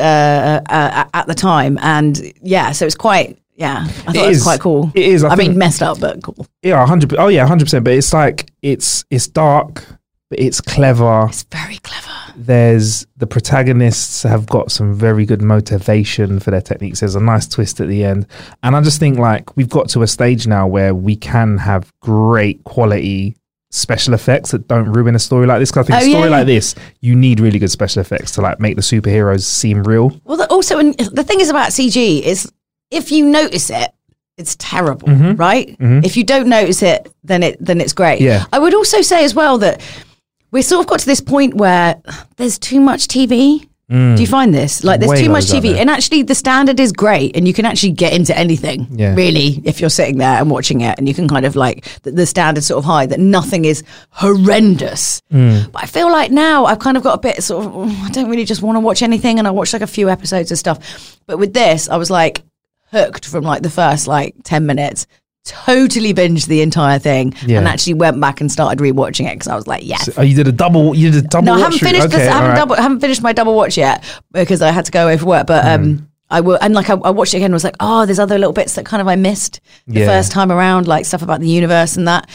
at the time. And yeah, so it's quite. Yeah, I thought it was quite cool. It is. I mean, messed up, but cool. Yeah, 100%. Oh yeah, 100%. But it's like it's dark, but it's clever. It's very clever. There's the protagonists have got some very good motivation for their techniques. There's a nice twist at the end, and I just think like we've got to a stage now where we can have great quality special effects that don't ruin a story like this. Because I think a story like this, you need really good special effects to like make the superheroes seem real. Well, also, and the thing is about CG is, if you notice it, it's terrible, right? If you don't notice it, then it's great. Yeah. I would also say as well that we've sort of got to this point where there's too much TV. Do you find this? Like there's too much TV, and actually the standard is great, and you can actually get into anything, really, if you're sitting there and watching it, and you can kind of like the standard's sort of high, that nothing is horrendous. But I feel like now I've kind of got a bit sort of, I don't really just want to watch anything, and I watched like a few episodes of stuff. But with this, I was like, hooked from like the first like 10 minutes, totally binged the entire thing, and actually went back and started rewatching it because I was like, yes. So, you did a double No, I haven't finished this. I haven't finished my double watch yet because I had to go away for work, but I will, and like I watched it again and was like, oh, there's other little bits that kind of I missed the first time around, like stuff about the universe and that.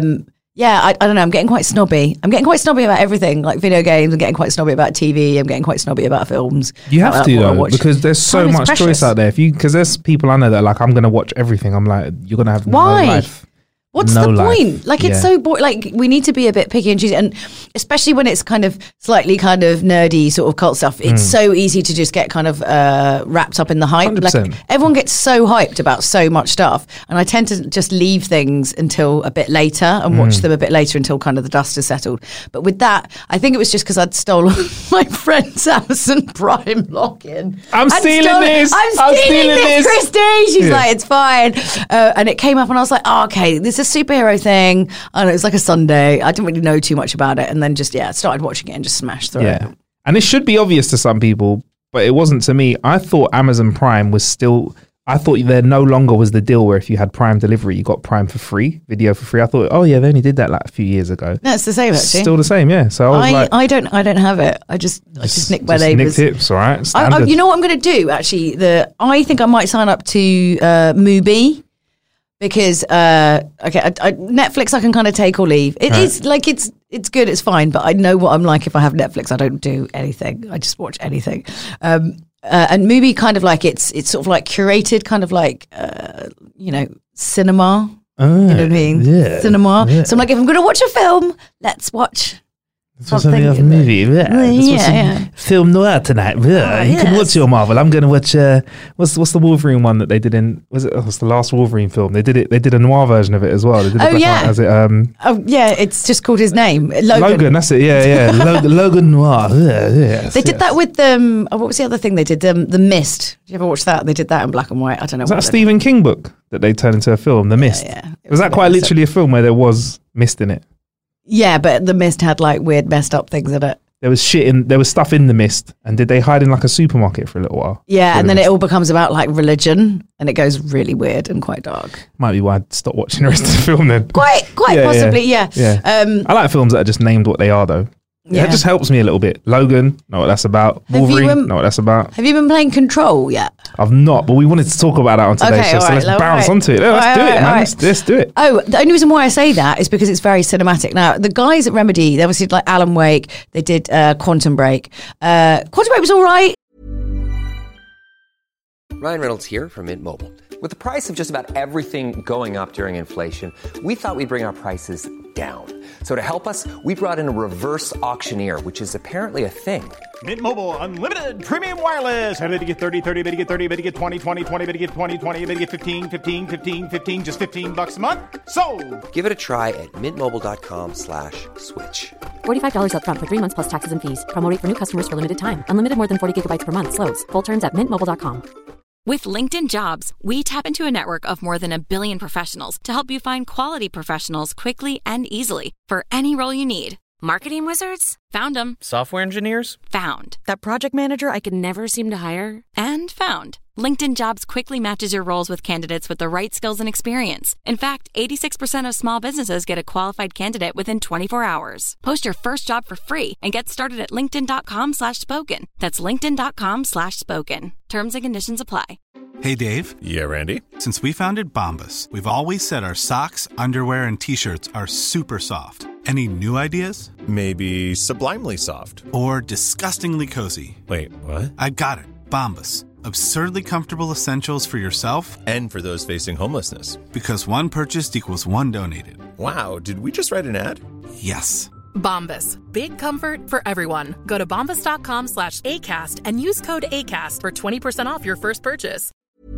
I don't know. I'm getting quite snobby. I'm getting quite snobby about everything, like video games. I'm getting quite snobby about TV. I'm getting quite snobby about films. You have to though, because there's so much choice out there. Because there's people I know that are like, I'm going to watch everything. I'm like, you're going to have no life. What's the point? Like, it's so boring. Like, we need to be a bit picky and choosy. And especially when it's kind of slightly kind of nerdy sort of cult stuff, it's so easy to just get kind of wrapped up in the hype. 100%. Like, everyone gets so hyped about so much stuff. And I tend to just leave things until a bit later and watch them a bit later until kind of the dust has settled. But with that, I think it was just because I'd stolen my friend's Amazon Prime login. I'm stealing this, Christy. She's like, it's fine. And it came up and I was like, oh, okay, this is superhero thing. I don't know, it was like a Sunday. I didn't really know too much about it, and then just started watching it and just smashed through it. And it should be obvious to some people, but it wasn't to me. I thought Amazon Prime was still, I thought there no longer was the deal where if you had Prime delivery, you got Prime for free, video for free. I thought, oh yeah, they only did that like a few years ago. No, it's the same actually. Still the same, yeah. So I was like, I don't have it. I just nicked my neighbours. Nicked it, all right. You know what I'm going to do actually? I think I might sign up to Mubi. Because Netflix I can kind of take or leave. It's it's good, it's fine, but I know what I'm like if I have Netflix. I don't do anything. I just watch anything. And Mubi kind of like it's sort of like curated, kind of like cinema. You know what I mean? Yeah, cinema. Yeah. So I'm like, if I'm going to watch a film, let's watch something of a movie. Let's watch some film noir tonight. You can watch your Marvel. I'm going to watch what's the Wolverine one that they did in? What's the last Wolverine film? They did a noir version of it as well. They did it's just called his name, Logan. That's it. Yeah. Logan Noir. They did that with what was the other thing they did? The Mist. Did you ever watch that? They did that in black and white. I don't know. Was that a Stephen King book that they turned into a film? The Mist. Yeah. Was that quite literally a film where there was mist in it? Yeah, but the mist had like weird messed up things in it. There was stuff in the mist, and did they hide in like a supermarket for a little while? Yeah, and then it all becomes about like religion, and it goes really weird and quite dark. Might be why I'd stop watching the rest of the film then. Quite possibly, yeah. I like films that are just named what they are though. Yeah, it just helps me a little bit. Logan, know what that's about. Wolverine, know what that's about. Have you been playing Control yet? I've not, but we wanted to talk about that on today's show, so let's bounce onto it. Let's do it, man. Let's do it. Oh, the only reason why I say that is because it's very cinematic. Now, the guys at Remedy, they obviously did like Alan Wake, they did Quantum Break. Quantum Break was all right. Ryan Reynolds here from Mint Mobile. With the price of just about everything going up during inflation, we thought we'd bring our prices down. So to help us, we brought in a reverse auctioneer, which is apparently a thing. Mint Mobile Unlimited Premium Wireless. How to get 30, 30, bit to get 30, bit to get 20, 20, 20, bit to get 20, 20, bit to get 15, 15, 15, 15, just $15 a month? Sold! Give it a try at mintmobile.com/switch. $45 up front for 3 months plus taxes and fees. Promo rate for new customers for limited time. Unlimited more than 40 gigabytes per month. Slows full terms at mintmobile.com. With LinkedIn Jobs, we tap into a network of more than 1 billion professionals to help you find quality professionals quickly and easily for any role you need. Marketing wizards? Found them. Software engineers? Found. That project manager I could never seem to hire? And found. LinkedIn Jobs quickly matches your roles with candidates with the right skills and experience. In fact, 86% of small businesses get a qualified candidate within 24 hours. Post your first job for free and get started at linkedin.com/spoken. That's linkedin.com/spoken. Terms and conditions apply. Hey, Dave. Yeah, Randy. Since we founded Bombas, we've always said our socks, underwear, and T-shirts are super soft. Any new ideas? Maybe sublimely soft. Or disgustingly cozy. Wait, what? I got it. Bombas. Absurdly comfortable essentials for yourself and for those facing homelessness. Because one purchased equals one donated. Wow, did we just write an ad? Yes. Bombas. Big comfort for everyone. Go to bombas.com/ACAST and use code ACAST for 20% off your first purchase.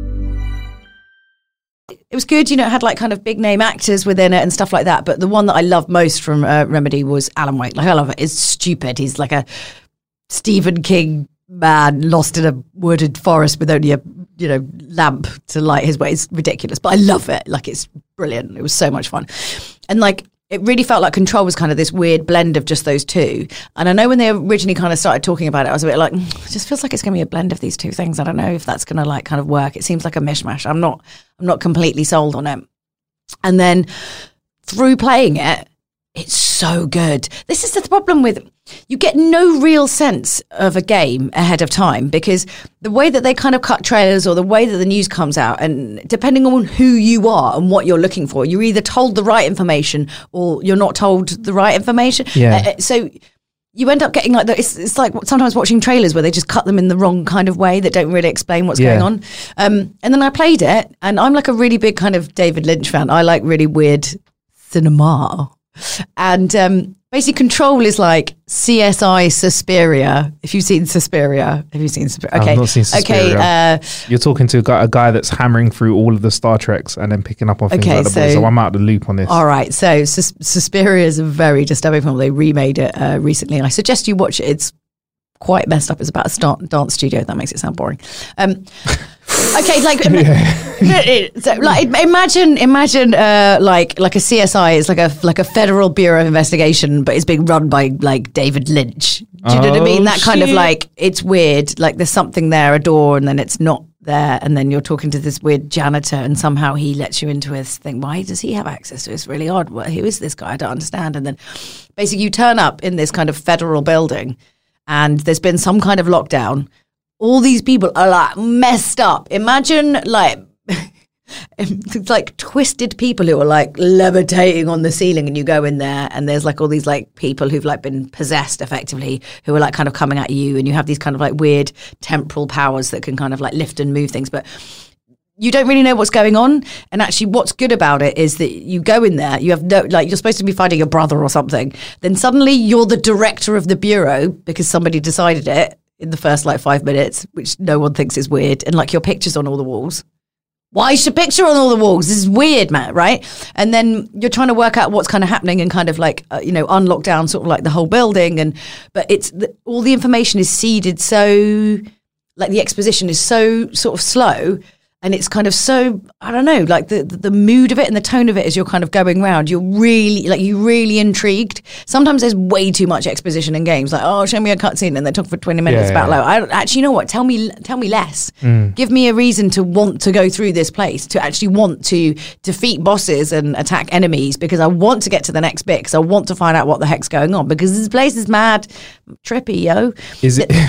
It was good, it had like kind of big name actors within it and stuff like that. But the one that I loved most from Remedy was Alan Wake. Like, I love it. It's stupid. He's like a Stephen King man lost in a wooded forest with only a lamp to light his way. It's ridiculous, but I love it. Like, it's brilliant. It was so much fun. And like, it really felt like Control was kind of this weird blend of just those two. And I know when they originally kind of started talking about it, I was a bit like, it just feels like it's going to be a blend of these two things. I don't know if that's going to like kind of work. It seems like a mishmash. I'm not completely sold on it. And then through playing it, it's so good. This is the problem with, you get no real sense of a game ahead of time because the way that they kind of cut trailers or the way that the news comes out, and depending on who you are and what you're looking for, you're either told the right information or you're not told the right information. Yeah. So you end up getting like it's like sometimes watching trailers where they just cut them in the wrong kind of way that don't really explain what's going on. And then I played it, and I'm like a really big kind of David Lynch fan. I like really weird cinema. And basically Control is like CSI Suspiria. If you've seen Suspiria, Okay. I've not seen Suspiria. Okay. You're talking to a guy that's hammering through all of the Star Treks and then picking up on things like that. So I'm out of the loop on this. All right. So Suspiria is a very disturbing film. They remade it recently. And I suggest you watch it. It's quite messed up. It's about a dance studio. That makes it sound boring. Okay, like, so, like imagine like a CSI is like a Federal Bureau of Investigation, but it's being run by like David Lynch. Do you know what I mean? That kind of like, it's weird. Like there's something there, a door, and then it's not there, and then you're talking to this weird janitor, and somehow he lets you into his thing. Why does he have access to it? It's really odd. Who is this guy? I don't understand. And then basically you turn up in this kind of federal building, and there's been some kind of lockdown. All these people are like messed up. Imagine like It's like twisted people who are like levitating on the ceiling, and you go in there and there's like all these like people who've like been possessed effectively, who are like kind of coming at you, and you have these kind of like weird temporal powers that can kind of like lift and move things, but you don't really know what's going on. And actually what's good about it is that you go in there, you have no, like, you're supposed to be fighting your brother or something, then suddenly you're the director of the bureau because somebody decided it in the first like 5 minutes, which no one thinks is weird, and like your picture's on all the walls. Why is your picture on all the walls? This is weird, man, right? And then you're trying to work out what's kind of happening and kind of like, unlock down sort of like the whole building. But it's all the information is seeded so, like the exposition is so sort of slow. And it's kind of so, I don't know, like the mood of it and the tone of it as you're kind of going around, you're really intrigued. Sometimes there's way too much exposition in games. Like, oh, show me a cutscene and they talk for 20 minutes about low. I actually, you know what? Tell me less. Give me a reason to want to go through this place, to actually want to defeat bosses and attack enemies, because I want to get to the next bit, because I want to find out what the heck's going on, because this place is mad trippy, yo. Is it?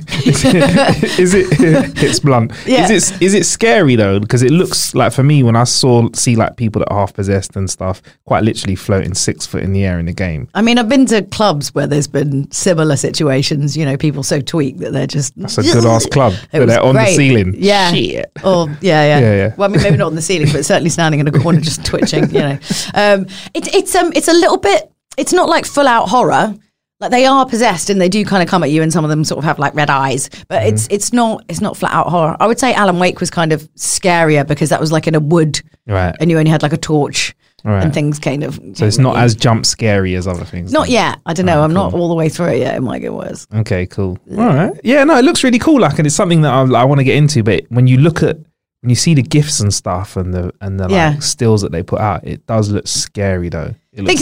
Is it? It's blunt. Yeah. Is it scary though? Because it looks like, for me, when I see like people that are half possessed and stuff, quite literally floating 6 foot in the air in the game. I mean, I've been to clubs where there's been similar situations. You know, people so tweaked that they're just. That's a good ass club. They're on the ceiling. Yeah. Shit. Oh, yeah. Well, I mean, maybe not on the ceiling, but certainly standing in a corner just twitching. You know, it's a little bit. It's not like full out horror. Like, they are possessed and they do kind of come at you, and some of them sort of have like red eyes, but it's not flat out horror. I would say Alan Wake was kind of scarier because that was like in a wood, right? And you only had like a torch, right, and things kind of. So it's not as jump scary as other things. Not yet. I don't know. I'm not all the way through it yet. It might get worse. Okay, cool. All right. Yeah, no, it looks really cool. Like, and it's something that I want to get into. But when you see the GIFs and stuff and the like stills that they put out, it does look scary though.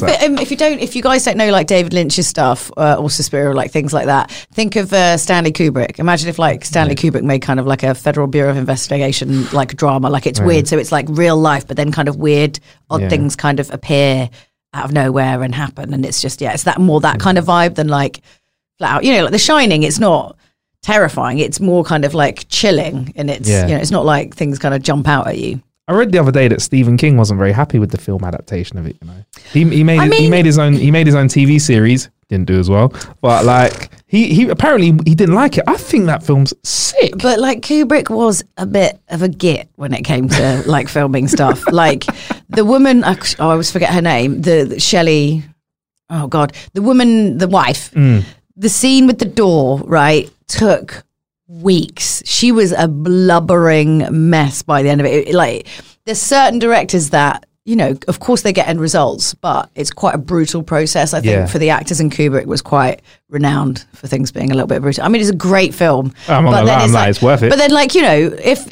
If you guys don't know like David Lynch's stuff or Suspiria, like things like that, think of Stanley Kubrick. Imagine if like Stanley Kubrick made kind of like a Federal Bureau of Investigation like drama, like it's weird, so it's like real life, but then kind of weird odd things kind of appear out of nowhere and happen, and it's just it's that kind of vibe than like flat out. You know, like The Shining, it's not terrifying, it's more kind of like chilling, and it's it's not like things kind of jump out at you. I read the other day that Stephen King wasn't very happy with the film adaptation of it. You know, he made his own TV series, didn't do as well, but like he apparently he didn't like it. I think that film's sick. But like Kubrick was a bit of a git when it came to like filming stuff. Like the woman, I always forget her name. The Shelley, oh god, the woman, the wife. The scene with the door, right, took weeks. She was a blubbering mess by the end of it. Like, there's certain directors that, you know, of course they get end results, but it's quite a brutal process. I think for the actors, and Kubrick was quite renowned for things being a little bit brutal. I mean, it's a great film. It's worth it. But then, like, you know,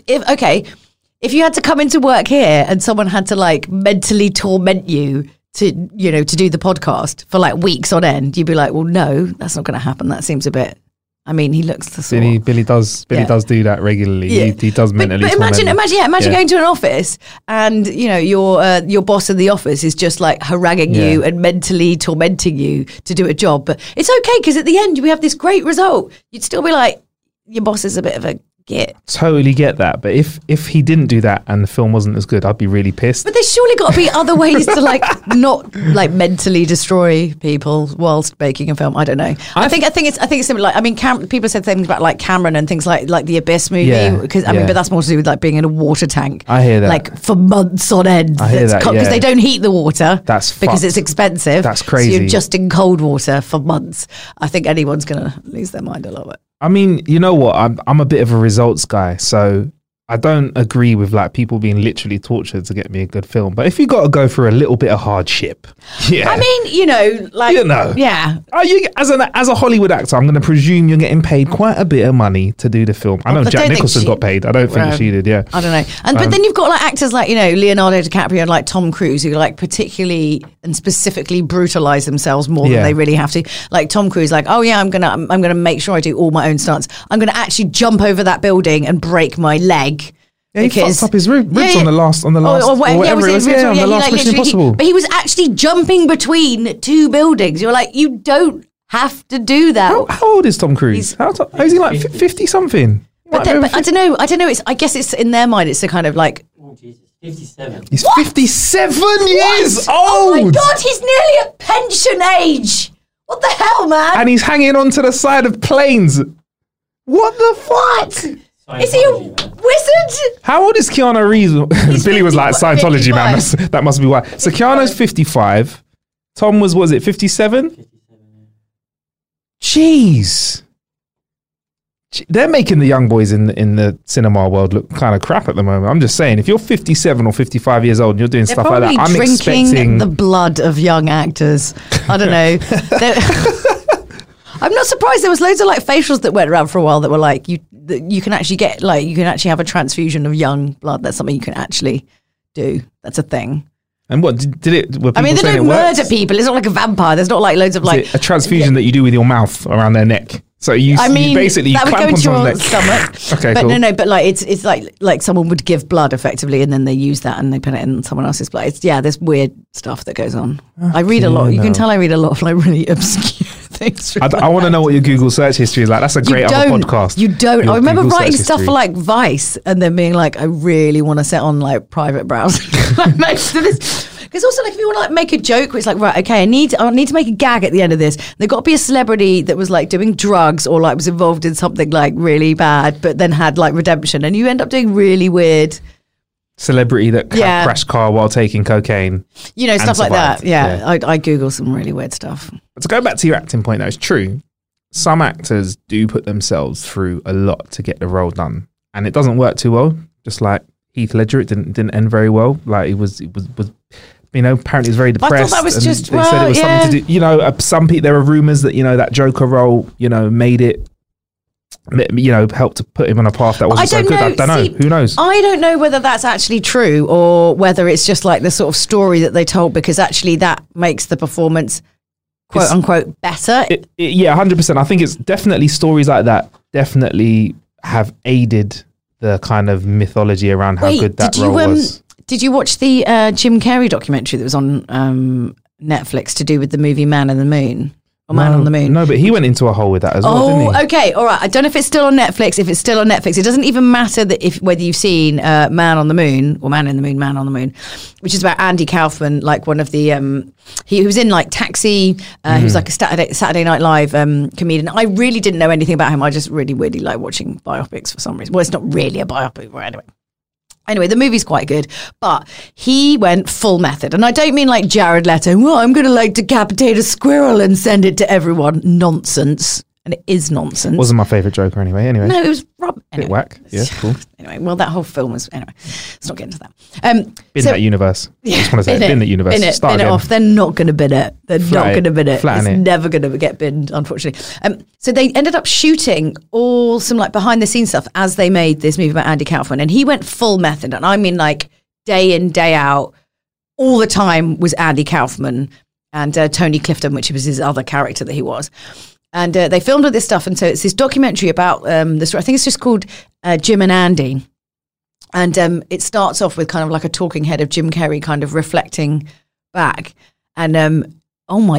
if you had to come into work here and someone had to like mentally torment you to do the podcast for like weeks on end, you'd be like, well, no, that's not going to happen. That seems a bit. I mean, he looks the sort. Billy does do that regularly. Yeah. He does mentally. But imagine going to an office and you know your boss in the office is just like haranguing you and mentally tormenting you to do a job. But it's okay because at the end we have this great result. You'd still be like, your boss is a bit of a git. Totally get that. But if he didn't do that and the film wasn't as good, I'd be really pissed. But there's surely got to be other ways to like not like mentally destroy people whilst making a film. I don't know. I think it's similar. Like, I mean, people said things about like Cameron and things like the Abyss movie because but that's more to do with like being in a water tank. I hear that, like for months on end. I hear that because they don't heat the water. That's because it's expensive. That's crazy. So you're just in cold water for months. I think anyone's gonna lose their mind a little bit. I mean, you know what? I'm a bit of a results guy, so I don't agree with like people being literally tortured to get me a good film. But if you got to go through a little bit of hardship, I mean, yeah. Are you as a Hollywood actor? I'm going to presume you're getting paid quite a bit of money to do the film. I know Jack Nicholson got paid. I don't think she did. Yeah, I don't know. But then you've got like actors like Leonardo DiCaprio and like Tom Cruise who like particularly and specifically brutalize themselves more than they really have to. Like Tom Cruise, like, oh yeah, I'm gonna make sure I do all my own stunts. I'm gonna actually jump over that building and break my leg. Yeah, he fucked up his ribs on the last on the last Mission Impossible. But he was actually jumping between two buildings. You're like, you don't have to do that. How old is Tom Cruise? Is he like 50 something? But I don't know. I guess it's in their mind. It's a kind of like. 57. He's 57 years old! Oh my God, he's nearly at pension age! What the hell, man? And he's hanging onto the side of planes. What the fuck? Is he a wizard? How old is Keanu Reeves? Billy was like, Scientology, 55. Man. That must be why. 55. So Keanu's 55. Tom was it 57? 57, yeah. Jeez. They're making the young boys in the cinema world look kind of crap at the moment. I'm just saying, if you're 57 or 55 years old and you're doing stuff like that, I'm expecting the blood of young actors. I don't know. I'm not surprised. There was loads of like facials that went around for a while that were like you can actually get you can actually have a transfusion of young blood. That's something you can actually do. That's a thing. And what did it? Were people they saying don't murder people. It's not like a vampire. There's not like loads of like a transfusion that you do with your mouth around their neck. So you basically that would clamp go into on your someone's stomach. Okay, but cool. no, but like it's like someone would give blood effectively, and then they use that and they put it in someone else's blood. There's weird stuff that goes on. I read a lot. You can tell I read a lot of like really obscure things. I want to know what your Google search history is like. That's a great other podcast. You don't. I remember writing stuff for like Vice, and then being like, I really want to sit on like private browsing. Because also, like, if you want to like make a joke, where it's like, right, okay, I need to make a gag at the end of this. They've got to be a celebrity that was like doing drugs or like was involved in something like really bad, but then had like redemption, and you end up doing really weird. Celebrity that crashed car while taking cocaine. You know, stuff survived. Like that. Yeah. I Google some really weird stuff. But to go back to your acting point, though, it's true. Some actors do put themselves through a lot to get the role done, and it doesn't work too well. Just like Heath Ledger, it didn't end very well. Like it was. You know, apparently he was very depressed. I thought that was just, they said it was something to do. You know, some people, there are rumors that, you know, that Joker role, you know, made it, you know, helped to put him on a path that wasn't so good. I don't know. Who knows? I don't know whether that's actually true or whether it's just like the sort of story that they told, because actually that makes the performance, quote unquote, better. Yeah, 100%. I think it's definitely stories like that definitely have aided the kind of mythology around how good that role was. Did you watch the Jim Carrey documentary that was on Netflix to do with the movie Man in the Moon? Or Man on the Moon? No, but he went into a hole with that as well, didn't he? Okay, all right. I don't know if it's still on Netflix. If it's still on Netflix, it doesn't even matter that whether you've seen Man on the Moon or Man in the Moon, Man on the Moon, which is about Andy Kaufman, like one of the... he was in like Taxi. He was like a Saturday Night Live comedian. I really didn't know anything about him. I just really like watching biopics for some reason. Well, it's not really a biopic, but anyway. Anyway, the movie's quite good, but he went full method. And I don't mean like Jared Leto, well, I'm going to like decapitate a squirrel and send it to everyone. Nonsense. And it is nonsense. Wasn't my favourite Joker anyway. No, it was Bit whack. Yeah, cool. Anyway, well, that whole film was... Anyway, let's not get into that. Bin that universe. I just want to say bin that universe. Bin it off. They're not going to bin it. They're not going to bin it. It's never going to get binned, unfortunately. So they ended up shooting all some like behind the scenes stuff as they made this movie about Andy Kaufman. And he went full method. And I mean like day in, day out, all the time was Andy Kaufman and Tony Clifton, which was his other character that he was. And they filmed all this stuff. And so it's this documentary about this. I think it's just called Jim and Andy. And it starts off with kind of like a talking head of Jim Carrey kind of reflecting back. And oh my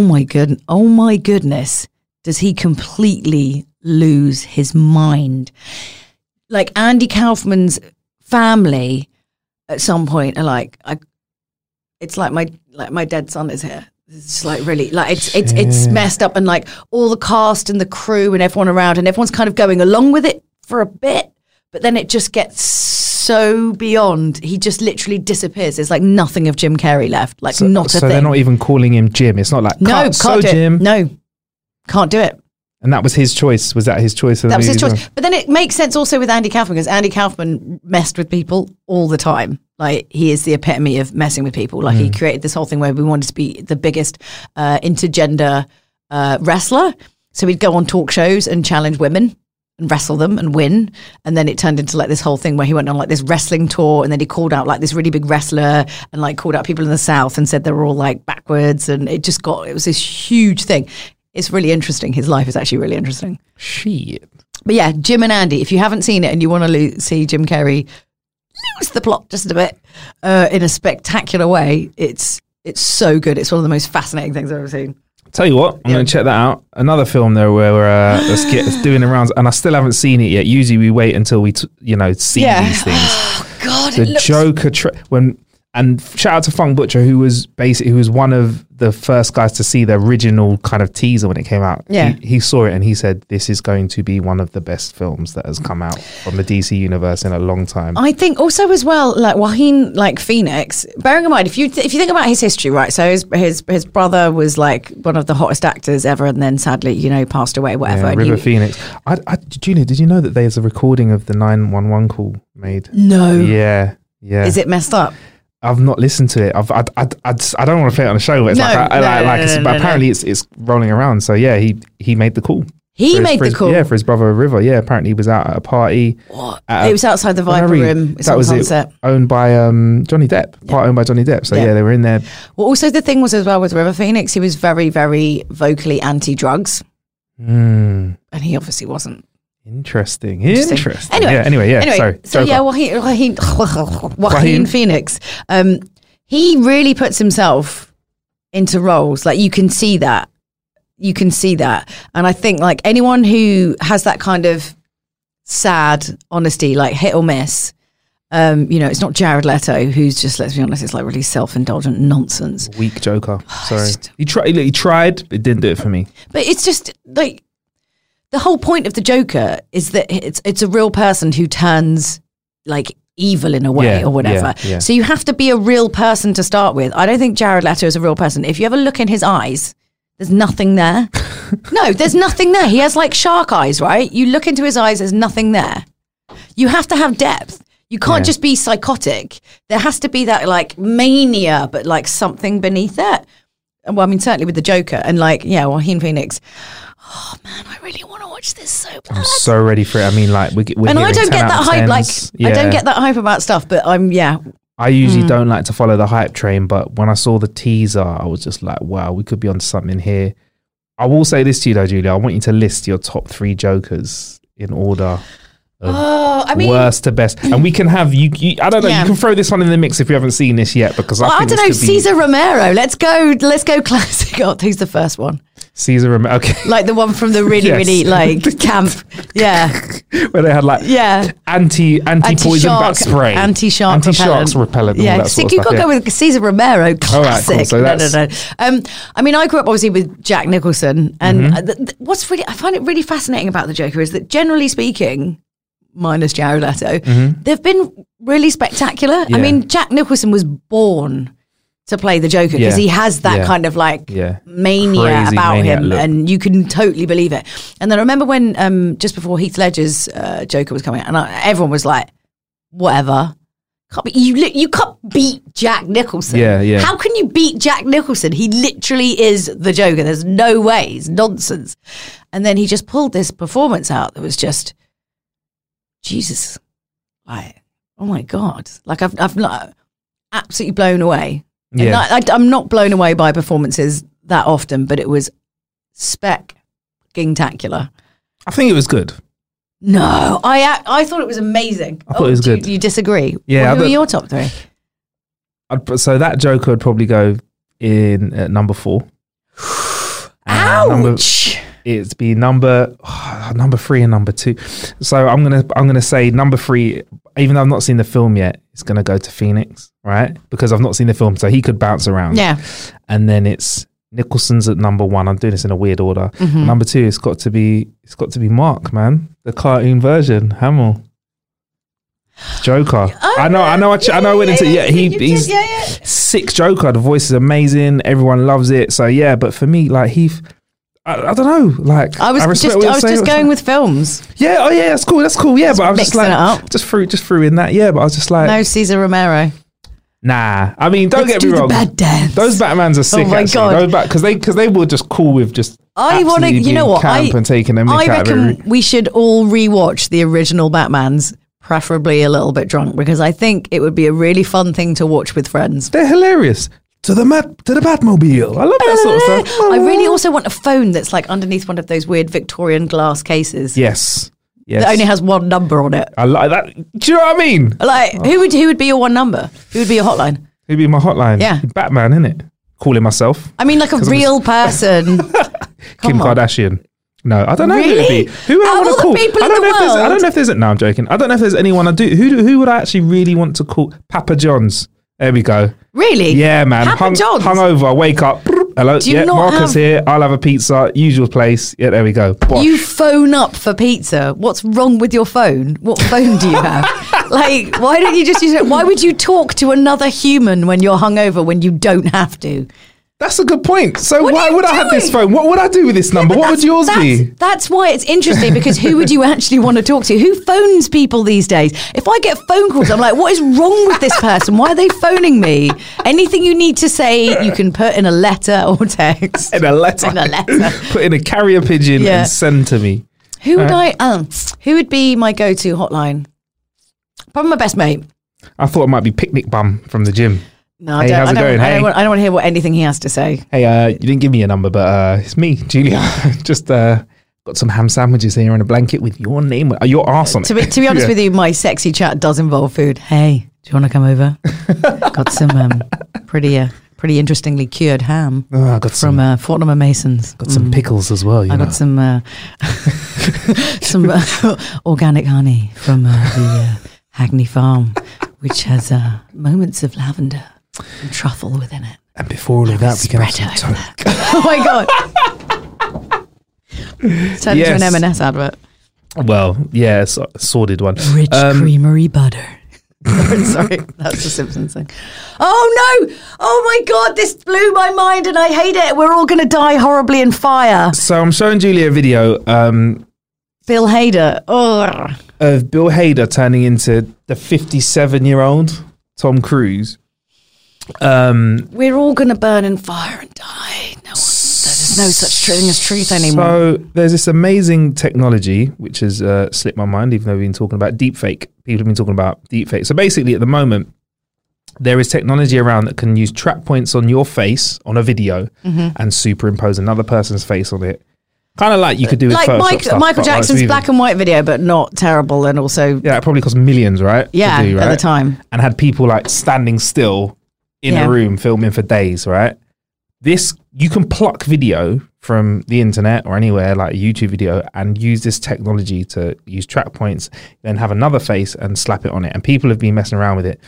goodness, does he completely lose his mind? Like Andy Kaufman's family at some point are like, it's like my dead son is here. It's like really like it's messed up, and like all the cast and the crew and everyone around and everyone's kind of going along with it for a bit, but then it just gets so beyond. He just literally disappears. There's like nothing of Jim Carrey left. Like not a thing. So they're not even calling him Jim. It's not like can't do Jim. No, can't do it. And that was his choice. Was that his choice? That was his choice. But then it makes sense also with Andy Kaufman, because Andy Kaufman messed with people all the time. Like he is the epitome of messing with people. Like he created this whole thing where we wanted to be the biggest intergender wrestler. So he'd go on talk shows and challenge women and wrestle them and win. And then it turned into like this whole thing where he went on like this wrestling tour, and then he called out like this really big wrestler and like called out people in the South and said they were all like backwards. And it was this huge thing. It's really interesting. His life is actually really interesting. Shit. But yeah, Jim and Andy, if you haven't seen it and you want to see Jim Carrey lose the plot just a bit in a spectacular way, it's so good. It's one of the most fascinating things I've ever seen. Tell you what, I'm going to check that out. Another film there where it's doing the rounds, and I still haven't seen it yet. Usually we wait until we see these things. God, the Joker and shout out to Funk Butcher, who was one of the first guys to see the original kind of teaser when it came out. Yeah. He saw it and he said, this is going to be one of the best films that has come out from the DC universe in a long time. I think also as well, like Joaquin, like Phoenix, bearing in mind, if you think about his history, right? So his brother was like one of the hottest actors ever and then sadly, you know, passed away, whatever. Yeah, River Phoenix. Julia, did you know that there's a recording of the 911 call made? No. Yeah. Is it messed up? I've not listened to it. I don't want to play it on the show, but it's apparently it's rolling around. So yeah, he made the call. He made the call? Yeah, for his brother River. Yeah, apparently he was out at a party. What? It was outside the Viper Room. That was it. Owned by Johnny Depp. Part owned by Johnny Depp. So yeah, they were in there. Well, also the thing was as well with River Phoenix, he was very, very vocally anti-drugs. And he obviously wasn't. Interesting. Anyway, sorry. So yeah, Joaquin Phoenix. He really puts himself into roles. Like you can see that. And I think like anyone who has that kind of sad honesty, like hit or miss, you know, it's not Jared Leto who's just, let's be honest, it's like really self-indulgent nonsense. Weak Joker. Sorry. He tried, but it didn't do it for me. But it's just like, the whole point of the Joker is that it's a real person who turns like evil in a way or whatever. Yeah. So you have to be a real person to start with. I don't think Jared Leto is a real person. If you ever look in his eyes, there's nothing there. No, there's nothing there. He has like shark eyes, right? You look into his eyes, there's nothing there. You have to have depth. You can't just be psychotic. There has to be that like mania, but like something beneath it. Well, I mean, certainly with the Joker and like, Joaquin Phoenix. Oh man, I really want to watch this so bad. I'm so ready for it. I mean, like, we're and I don't get that hype. Like, I don't get that hype about stuff. But I usually don't like to follow the hype train. But when I saw the teaser, I was just like, wow, we could be on something here. I will say this to you though, Julia. I want you to list your top 3 Jokers in order. Worst to best, and we can have you. I don't know. You can throw this one in the mix if you haven't seen this yet, because I don't know. Cesar Romero. Let's go classic. Oh, who's the first one? Cesar Romero. Okay, like the one from the really like camp. Yeah, where they had like anti-poison bat spray, anti-shark repellent. Yeah, all that sort of you've got stuff, to go with Cesar Romero. Classic. All right, cool. So no. I mean, I grew up obviously with Jack Nicholson, and I find it really fascinating about the Joker is that generally speaking, minus Jared Leto, they've been really spectacular. I mean, Jack Nicholson was born to play the Joker because he has that kind of like mania crazy about him look. and you can totally believe it. And then I remember when just before Heath Ledger's Joker was coming out and everyone was like, whatever. You can't beat Jack Nicholson. Yeah. How can you beat Jack Nicholson? He literally is the Joker. There's no way. It's nonsense. And then he just pulled this performance out that was just Jesus, like, oh my God. Like I've not absolutely blown away. Yeah. And I'm not blown away by performances that often, but it was spectacular. I think it was good. No, I thought it was amazing. I thought it was good. You disagree? Yeah. Who are your top 3? So that Joker would probably go in at number 4. Ouch! It'd be number 3 and number 2. So I'm gonna say number 3. Even though I've not seen the film yet, it's gonna go to Phoenix, right? Because I've not seen the film, so he could bounce around. Yeah. And then it's Nicholson's at number 1. I'm doing this in a weird order. Number 2, it's got to be Mark, man, the cartoon version, Hamill. Joker. I know. I went into he's sick Joker. The voice is amazing. Everyone loves it. So yeah, but for me, like Heath. I don't know. Like I was just going with films. Yeah. Oh yeah. That's cool. Yeah. But I was just like, just threw in that. Yeah. But I was just like, no, Cesar Romero. Nah. I mean, don't get me wrong. Bad dance. Those Batmans are sick. Oh my God. Because they were just cool with just. I want to. You know what? And taking them. I reckon we should all rewatch the original Batmans, preferably a little bit drunk, because I think it would be a really fun thing to watch with friends. They're hilarious. To the Batmobile. I love that sort of stuff. I really also want a phone that's like underneath one of those weird Victorian glass cases. Yes. That only has one number on it. I like that. Do you know what I mean? Like, who would be your one number? Who would be your hotline? Who'd be my hotline? Yeah. Batman, innit? Calling myself. I mean, like a real person. Kim Kardashian. No, I don't know who it would be. Who would I want to call? I don't know if there's. No, I'm joking. I don't know if there's anyone I do. Who would I actually really want to call? Papa John's. There we go. Really? Yeah, man. Papa John's. Hungover. Wake up. Hello. Yeah, Marcus here. I'll have a pizza. Usual place. Yeah, there we go. Bosh. You phone up for pizza. What's wrong with your phone? What phone do you have? Like, why don't you just use it? Why would you talk to another human when you're hungover when you don't have to? That's a good point. So why would I have this phone? What would I do with this number? What would yours be? That's why it's interesting, because who would you actually want to talk to? Who phones people these days? If I get phone calls, I'm like, what is wrong with this person? Why are they phoning me? Anything you need to say, you can put in a letter or text. In a letter. Put in a carrier pigeon and send to me. Who would who would be my go-to hotline? Probably my best mate. I thought it might be Picnic Bum from the gym. No, I don't want to hear anything he has to say. Hey, you didn't give me a number, but it's me, Julia. Just got some ham sandwiches here on a blanket with your name, your arse on it. To be honest with you, my sexy chat does involve food. Hey, do you want to come over? Got some pretty interestingly cured ham from Fortnum & Mason's. Got some pickles as well. I got some organic honey from the Hackney Farm, which has moments of lavender and truffle within it. And before all of that, we can have some toast. Oh my God. Turn into an M&S advert. Well, yeah, it's a sordid one. Rich creamery butter. Sorry, that's the Simpsons thing. Oh no! Oh my God, this blew my mind and I hate it. We're all going to die horribly in fire. So I'm showing Julia a video. Bill Hader. Ugh. Of Bill Hader turning into the 57-year-old Tom Cruise. We're all going to burn in fire and die. There's no such thing as truth anymore. So there's this amazing technology which has slipped my mind, even though we've been talking about deepfake. People have been talking about deepfake. So basically at the moment, there is technology around that can use track points on your face on a video and superimpose another person's face on it. Kind of like you could do with Photoshop stuff, Michael Jackson's black and white video, but not terrible, and also it probably cost millions, right? Yeah, to do, right? At the time, and had people like standing still in a room filming for days, right? This you can pluck video from the internet or anywhere, like a YouTube video, and use this technology to use track points, then have another face and slap it on it. And people have been messing around with it.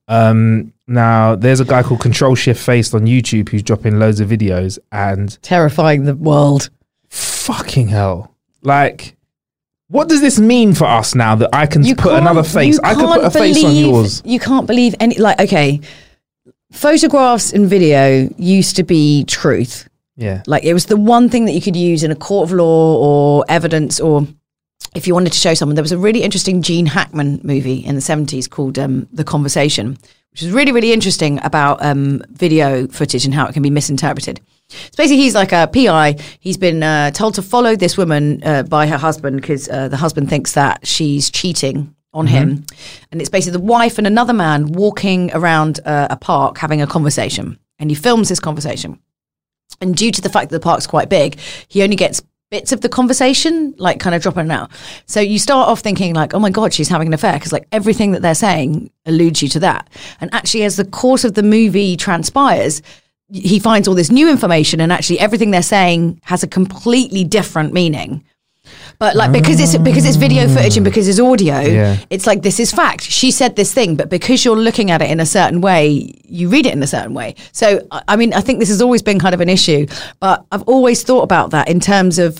Now, there's a guy called Control Shift Faced on YouTube who's dropping loads of videos and terrifying the world. Fucking hell. Like, what does this mean for us now that I can put another face? I could put a face on yours. You can't believe any, like, okay, photographs and video used to be truth. Yeah. Like, it was the one thing that you could use in a court of law or evidence, or if you wanted to show someone. There was a really interesting Gene Hackman movie in the 70s called The Conversation, which is really, really interesting about video footage and how it can be misinterpreted. So basically, he's like a PI. He's been told to follow this woman by her husband because the husband thinks that she's cheating on him. And it's basically the wife and another man walking around a park having a conversation. And he films this conversation. And due to the fact that the park's quite big, he only gets bits of the conversation, like kind of dropping out. So you start off thinking like, oh my God, she's having an affair, because like everything that they're saying alludes you to that. And actually, as the course of the movie transpires, he finds all this new information, and actually everything they're saying has a completely different meaning. But like because it's video footage and because it's audio, it's like, this is fact. She said this thing, but because you're looking at it in a certain way, you read it in a certain way. So I mean, I think this has always been kind of an issue, but I've always thought about that in terms of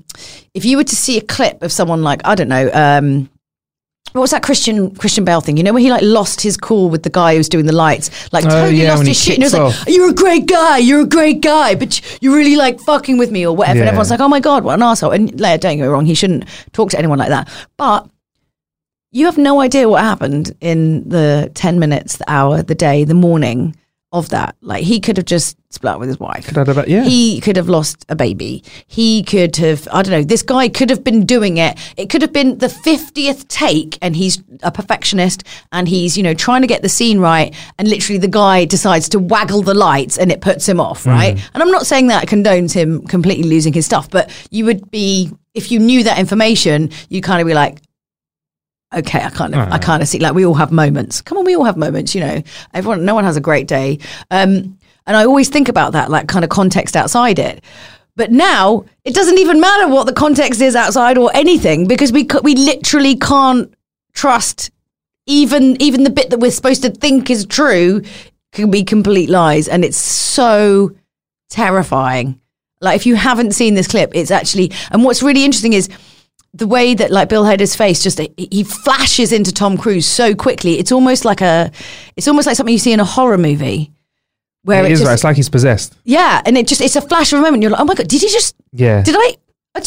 if you were to see a clip of someone like, I don't know, what was that Christian Bale thing? You know, when he like lost his cool with the guy who was doing the lights, like totally lost his shit. And he was like, "You're a great guy, but you're really like fucking with me or whatever." And everyone's like, "Oh my God, what an arsehole." And like, don't get me wrong, he shouldn't talk to anyone like that. But you have no idea what happened in the 10 minutes, the hour, the day, the morning of that. Like, he could have just split up with his wife. He could have lost a baby. He could have, I don't know, this guy could have been doing it. It could have been the 50th take, and he's a perfectionist, and he's, you know, trying to get the scene right, and literally the guy decides to waggle the lights and it puts him off, right? And I'm not saying that condones him completely losing his stuff, but you would be, if you knew that information, you kind of be like, okay, I kind of see, like, we all have moments. Come on, we all have moments, you know. No one has a great day. And I always think about that, like, kind of context outside it. But now it doesn't even matter what the context is outside or anything, because we literally can't trust even the bit that we're supposed to think is true can be complete lies. And it's so terrifying. Like, if you haven't seen this clip, it's actually, and what's really interesting is the way that like Bill Hader's face, just he flashes into Tom Cruise so quickly. It's almost like something you see in a horror movie. Where it is right. It's like he's possessed. Yeah, and it's a flash of a moment. You're like, oh my God, did he just? Yeah. Did I?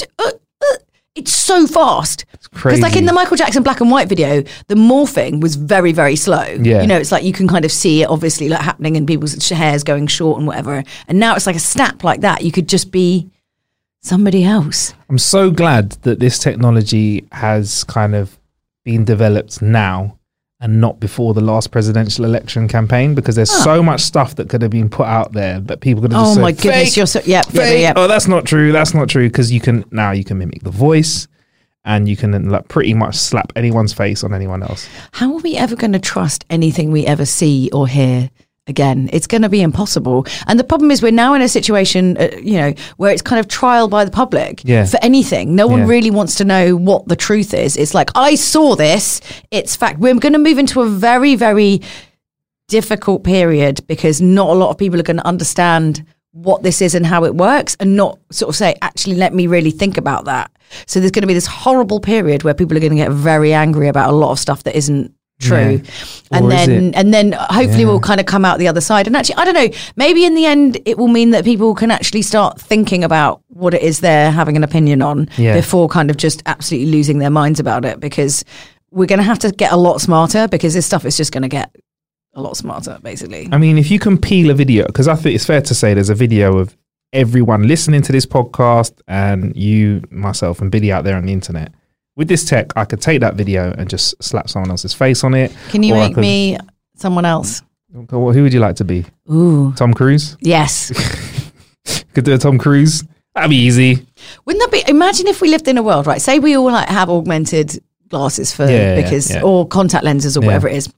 It's so fast. It's crazy. Because like in the Michael Jackson black and white video, the morphing was very, very slow. Yeah. You know, it's like you can kind of see it obviously like happening and people's hairs going short and whatever. And now it's like a snap like that. You could just be somebody else. I'm so glad that this technology has kind of been developed now and not before the last presidential election campaign, because there's so much stuff that could have been put out there that people could have just said, my goodness, you're so fake. Oh, that's not true, because you can mimic the voice and you can like pretty much slap anyone's face on anyone else. How are we ever going to trust anything we ever see or hear again? It's going to be impossible. And the problem is we're now in a situation, where it's kind of trial by the public for anything. No one really wants to know what the truth is. It's like, I saw this. It's fact. We're going to move into a very, very difficult period because not a lot of people are going to understand what this is and how it works and not sort of say, actually, let me really think about that. So there's going to be this horrible period where people are going to get very angry about a lot of stuff that isn't true. And then hopefully we'll kind of come out the other side. And actually, I don't know, maybe in the end it will mean that people can actually start thinking about what it is they're having an opinion on before kind of just absolutely losing their minds about it, because we're going to have to get a lot smarter, because this stuff is just going to get a lot smarter, basically. I mean, if you can peel a video, because I think it's fair to say there's a video of everyone listening to this podcast and you, myself and Billy out there on the internet. With this tech, I could take that video and just slap someone else's face on it. Can you make me someone else? Who would you like to be? Ooh. Tom Cruise? Yes. Could do a Tom Cruise? That'd be easy. Wouldn't that be, imagine if we lived in a world, right? Say we all like have augmented glasses or contact lenses or whatever it is.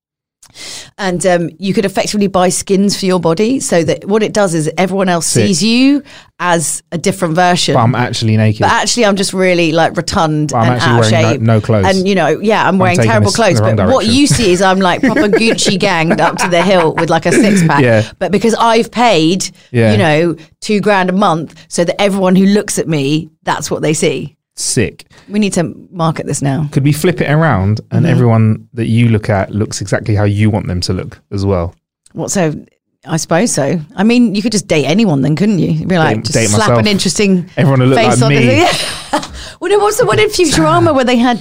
And you could effectively buy skins for your body, so that what it does is everyone else sees you as a different version. But I'm actually naked. But actually, I'm just really like rotund and out of shape. No clothes. And I'm wearing terrible clothes. But what you see is I'm like proper Gucci ganged up to the hilt with like a six pack. Yeah. But because I've paid, $2,000 a month, so that everyone who looks at me, that's what they see. Sick. We need to market this now. Could we flip it around and everyone that you look at looks exactly how you want them to look as well? I suppose so. I mean, you could just date anyone then, couldn't you? You'd be like, just slap myself. An interesting everyone will look face like on me. Well, no, what's the one in Futurama where they had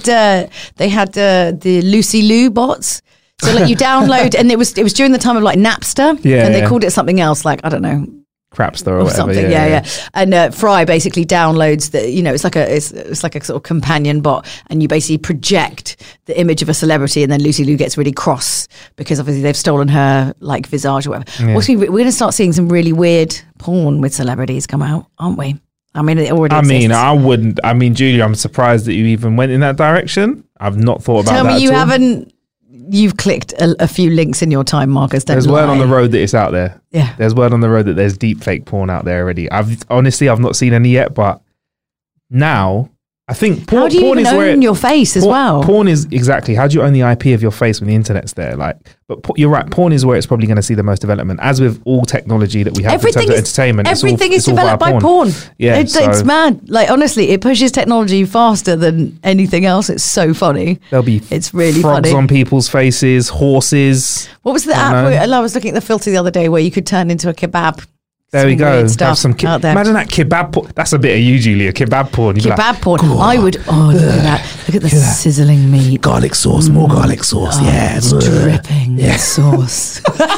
the Lucy Liu bots? So like you download, and it was during the time of like Napster, and they called it something else, like I don't know. Crapster or whatever, something, yeah. And Fry basically downloads it's like a sort of companion bot, and you basically project the image of a celebrity, and then Lucy Liu gets really cross because obviously they've stolen her like visage or whatever. Yeah. We're going to start seeing some really weird porn with celebrities come out, aren't we? I mean, it already exists. I mean, Julia, I'm surprised that you even went in that direction. I've not thought about that. Tell me you haven't. You've clicked a few links in your time, Marcus. There's word on the road that it's out there. Yeah. There's word on the road that there's deep fake porn out there already. I've not seen any yet, but now I think porn, how do you porn even is own your face as well? Porn is exactly, how do you own the IP of your face when the internet's there? But you're right, porn is where it's probably going to see the most development. As with all technology that we have in terms of entertainment, everything is developed by porn. Yeah, it's mad. Like honestly, it pushes technology faster than anything else. It's so funny. It's really frogs funny. on people's faces, horses. What was the app? I was looking at the filter the other day where you could turn into a kebab. There we go. Have some out there. Imagine that kebab porn. That's a bit of you, Julia. Kebab porn. Kebab porn. I would. Oh, look at that. Look at the sizzling meat. Garlic sauce. More garlic sauce. It's dripping sauce.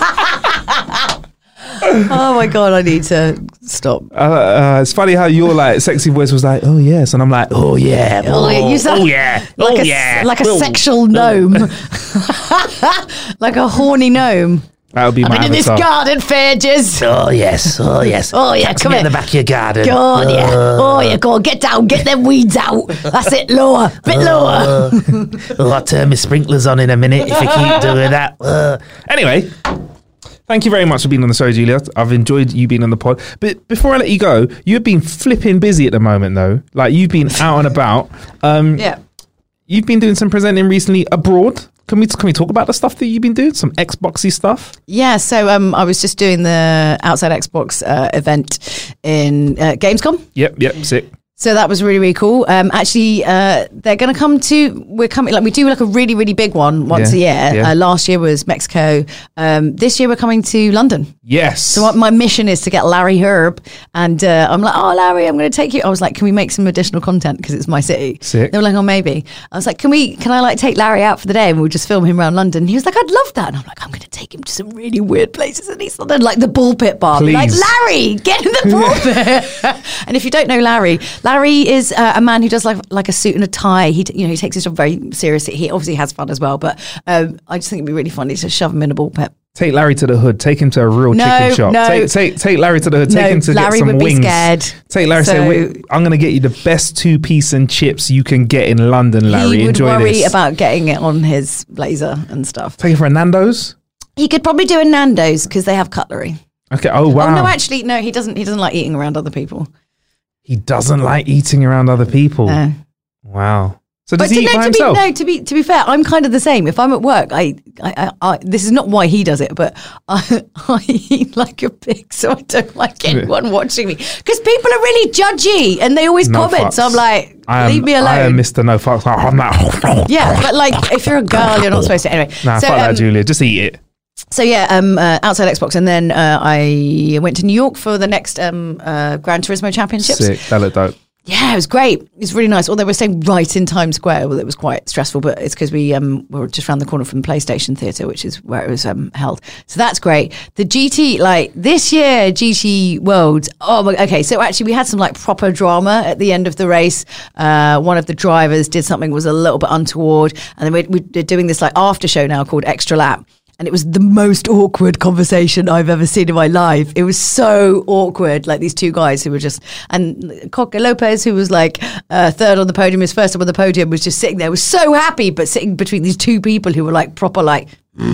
Oh my God, I need to stop. It's funny how your like sexy voice was like, oh yes, and I'm like, oh yeah, you sound like a sexual gnome, like a horny gnome. That would be my avatar. In this garden, Fages. Oh yes. Oh yeah, come in the back of your garden. Go on, go on, get down, get them weeds out. That's it, lower, bit lower. I'll turn my sprinklers on in a minute if you keep doing that. Anyway, Thank you very much for being on the show, Julia. I've enjoyed you being on the pod. But before I let you go, you've been flipping busy at the moment, though. Like, you've been out and about. Yeah. You've been doing some presenting recently abroad. Can we talk about the stuff that you've been doing? Some Xboxy stuff? Yeah, so I was just doing the Outside Xbox event in Gamescom. Yep, sick. So that was really, really cool. Actually, they're going to come to, we do like a really, really big one once a year. Yeah. Last year was Mexico. This year we're coming to London. Yes. So my mission is to get Larry Herb, and I'm like, oh, Larry, I'm going to take you. I was like, can we make some additional content because it's my city? Sick. They were like, oh, maybe. I was like, can I like take Larry out for the day and we'll just film him around London? And he was like, I'd love that. And I'm like, I'm going to take him to some really weird places in East London, like the Ball Pit Bar. Please. Like, Larry, get in the Ball Pit. And if you don't know Larry is a man who does like a suit and a tie. He takes his job very seriously. He obviously has fun as well, but I just think it'd be really funny to shove him in a Ball Pit. Take Larry to the hood. Take him to a real chicken shop. No. Take Larry to the hood. Take him to Larry get some would wings. Be scared. Take Larry. Say, I'm going to get you the best 2-piece and chips you can get in London, Larry. He would Enjoy worry this. about getting it on his blazer and stuff. Take him for a Nando's. He could probably do a Nando's because they have cutlery. Okay. Oh wow. Oh no, actually, no. He doesn't like eating around other people. He doesn't like eating around other people. No. Wow. So does he eat by himself? To be fair, I'm kind of the same. If I'm at work, I this is not why he does it, but I eat like a pig, so I don't like anyone watching me. Because people are really judgy and they always comment. So I'm like, leave me alone. I am Mr. No Fucks. I'm not. Yeah, but like if you're a girl, you're not supposed to. Anyway. Nah, fuck that, Julia. Just eat it. So yeah, outside Xbox, and then I went to New York for the next Gran Turismo Championships. Sick. That looked dope. Yeah, it was great. It was really nice. Although we're staying right in Times Square, well, it was quite stressful, but it's because we were just around the corner from the PlayStation Theatre, which is where it was held. So that's great. The GT, like this year, GT Worlds. Oh, my, okay. So actually, we had some like proper drama at the end of the race. One of the drivers did something that was a little bit untoward, and then we're doing this like after show now called Extra Lap. And it was the most awkward conversation I've ever seen in my life. It was so awkward. Like these two guys who were just, and Coca Lopez, who was like third on the podium, his first up on the podium, was just sitting there, was so happy, but sitting between these two people who were like proper like.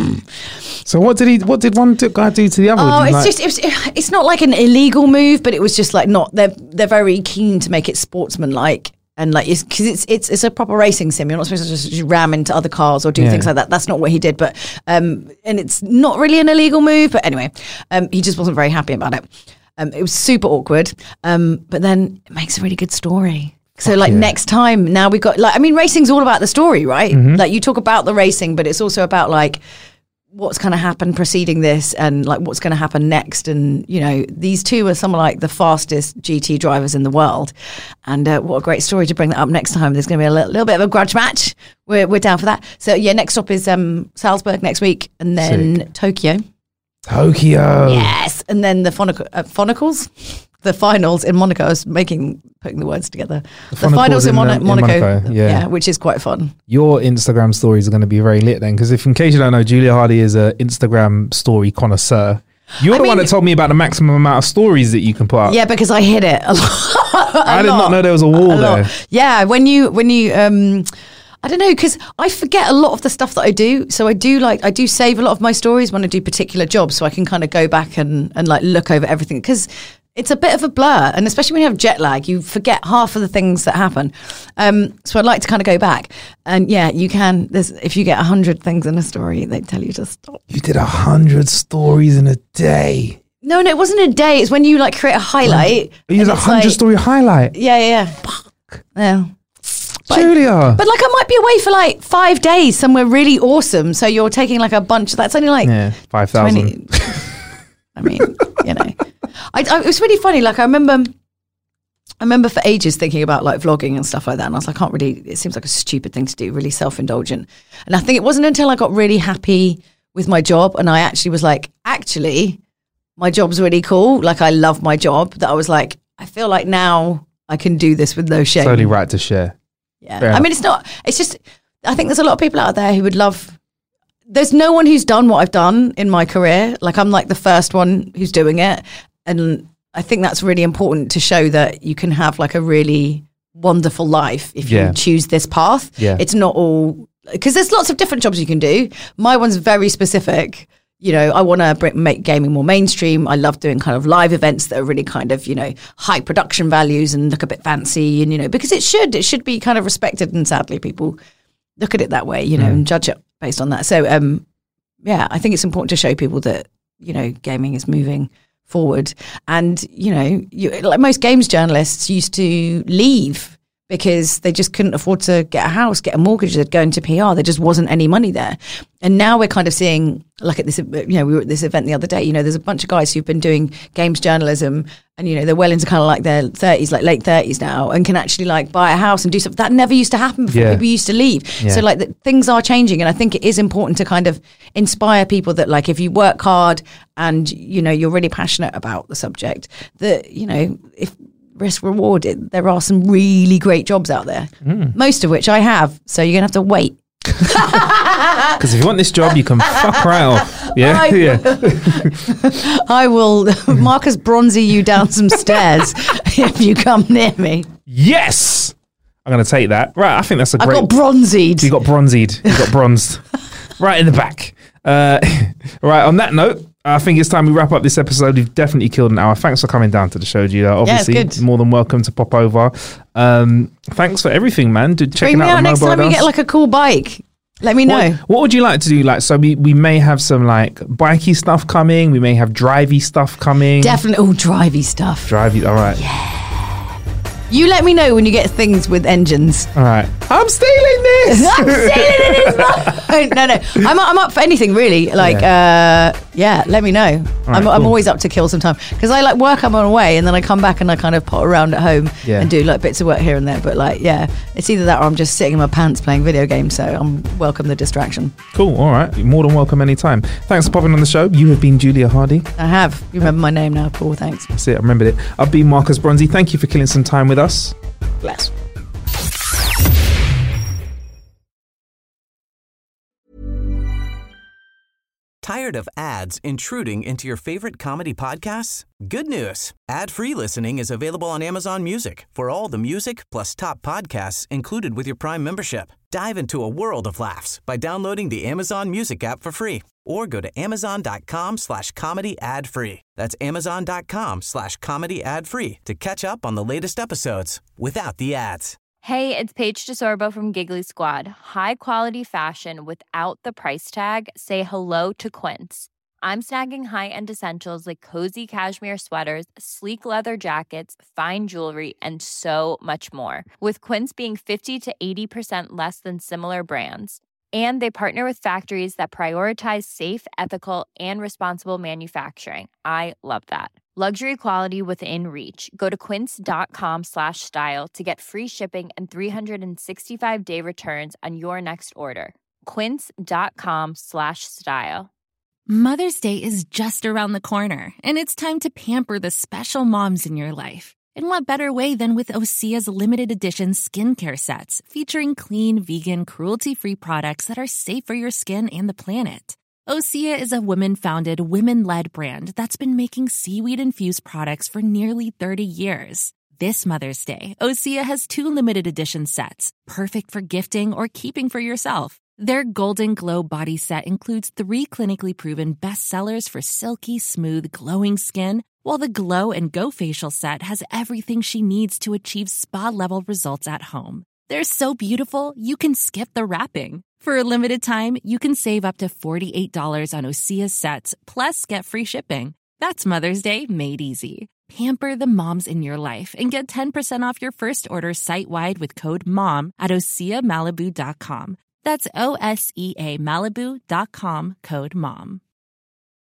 So what did one guy do to the other? Oh, it's not like an illegal move, but it was just like they're very keen to make it sportsmanlike. And like, because it's a proper racing sim. You're not supposed to just ram into other cars or do things like that. That's not what he did. But and it's not really an illegal move. But anyway, he just wasn't very happy about it. It was super awkward. But then it makes a really good story. So next time, now we got racing's all about the story, right? Mm-hmm. Like you talk about the racing, but it's also about like what's going to happen preceding this and like what's going to happen next. And, you know, these two are some of like the fastest GT drivers in the world. And what a great story to bring that up next time. There's going to be a little bit of a grudge match. We're down for that. So yeah, next stop is Salzburg next week and then Tokyo. Yes. And then the Phonicals. The finals in Monaco. I was putting the words together. The finals in Monaco. Yeah, which is quite fun. Your Instagram stories are going to be very lit then, because in case you don't know, Julia Hardy is an Instagram story connoisseur. You're the one that told me about the maximum amount of stories that you can put up. Yeah, because I hit it a lot. I did not know there was a wall there. Yeah, when you I don't know, because I forget a lot of the stuff that I do. So I do save a lot of my stories when I do particular jobs, so I can kind of go back and like look over everything, because it's a bit of a blur, and especially when you have jet lag, you forget half of the things that happen. So I'd like to kind of go back, and yeah, you can. If you get 100 things in a story, they tell you to stop. You did 100 stories in a day. No, it wasn't a day. It's when you like create a highlight. You use a 100-story highlight. Yeah. Fuck. Yeah. Julia. But like I might be away for like 5 days somewhere really awesome. So you're taking like a bunch. That's only like 5,000. I mean, you know, it was really funny. Like I remember for ages thinking about like vlogging and stuff like that. And I was like, it seems like a stupid thing to do, really self-indulgent. And I think it wasn't until I got really happy with my job and I actually was like, my job's really cool. Like I love my job, that I was like, I feel like now I can do this with no shame. Totally right to share. Yeah. I mean, it's just, I think there's a lot of people out there who would love, there's no one who's done what I've done in my career. Like I'm like the first one who's doing it. And I think that's really important to show that you can have like a really wonderful life if you choose this path. Yeah. It's not all, because there's lots of different jobs you can do. My one's very specific. I want to make gaming more mainstream. I love doing kind of live events that are really kind of, high production values and look a bit fancy and, because it should be kind of respected. And sadly, people look at it that way, and judge it based on that. So, I think it's important to show people that, gaming is moving forward. And, like most games journalists used to leave because they just couldn't afford to get a house, get a mortgage, they'd go into PR. There just wasn't any money there. And now we're kind of seeing, like at this, we were at this event the other day, there's a bunch of guys who've been doing games journalism and, they're well into kind of like their 30s, like late 30s now, and can actually like buy a house and do stuff. That never used to happen before. People used to leave. Yeah. So like things are changing. And I think it is important to kind of inspire people that like, if you work hard and, you're really passionate about the subject, that, if risk rewarded, there are some really great jobs out there, most of which I have. So you're gonna have to wait. Because if you want this job, you can fuck right off. Yeah, I will Marcus Bronzy you down some stairs if you come near me. Yes, I'm gonna take that. Right, I think that's a great. I got bronzied. You got bronzied. You got bronzed. Right in the back. Right. On that note, I think it's time we wrap up this episode. We've definitely killed an hour. Thanks for coming down to the show, Julia. Obviously, more than welcome to pop over. Thanks for everything, man. Bring me out next time you get like a cool bike. Let me know. What would you like to do? Like, so we may have some like bikey stuff coming. We may have drivey stuff coming. Definitely. Oh, drivey stuff. Drivey. All right. Yeah. You let me know when you get things with engines. All right. I'm stealing this. I'm stealing it. No. I'm up for anything really. Like, let me know. Right, I'm always up to kill some time because I like work. I'm on away and then I come back and I kind of pot around at home and do like bits of work here and there. But like, it's either that or I'm just sitting in my pants playing video games. So I'm welcome the distraction. Cool. All right. You're more than welcome anytime. Thanks for popping on the show. You have been Julia Hardy. I have. You remember my name now, Paul. Thanks. That's it. I remembered it. I've been Marcus Bronzy. Thank you for killing some time with us. Bless. Tired of ads intruding into your favorite comedy podcasts? Good news. Ad-free listening is available on Amazon Music for all the music plus top podcasts included with your Prime membership. Dive into a world of laughs by downloading the Amazon Music app for free or go to amazon.com/comedy ad-free. That's amazon.com/comedy ad-free to catch up on the latest episodes without the ads. Hey, it's Paige DeSorbo from Giggly Squad. High quality fashion without the price tag. Say hello to Quince. I'm snagging high-end essentials like cozy cashmere sweaters, sleek leather jackets, fine jewelry, and so much more. With Quince being 50 to 80% less than similar brands. And they partner with factories that prioritize safe, ethical, and responsible manufacturing. I love that. Luxury quality within reach. Go to quince.com/style to get free shipping and 365-day returns on your next order. Quince.com/style. Mother's Day is just around the corner, and it's time to pamper the special moms in your life. And what better way than with Osea's limited edition skincare sets featuring clean, vegan, cruelty-free products that are safe for your skin and the planet. Osea is a women-founded, women-led brand that's been making seaweed-infused products for nearly 30 years. This Mother's Day, Osea has 2 limited edition sets, perfect for gifting or keeping for yourself. Their Golden Glow body set includes 3 clinically proven bestsellers for silky, smooth, glowing skin, while the Glow and Go facial set has everything she needs to achieve spa-level results at home. They're so beautiful, you can skip the wrapping. For a limited time, you can save up to $48 on Osea's sets, plus get free shipping. That's Mother's Day made easy. Pamper the moms in your life and get 10% off your first order site-wide with code MOM at OseaMalibu.com. That's OSEA Malibu.com, code MOM.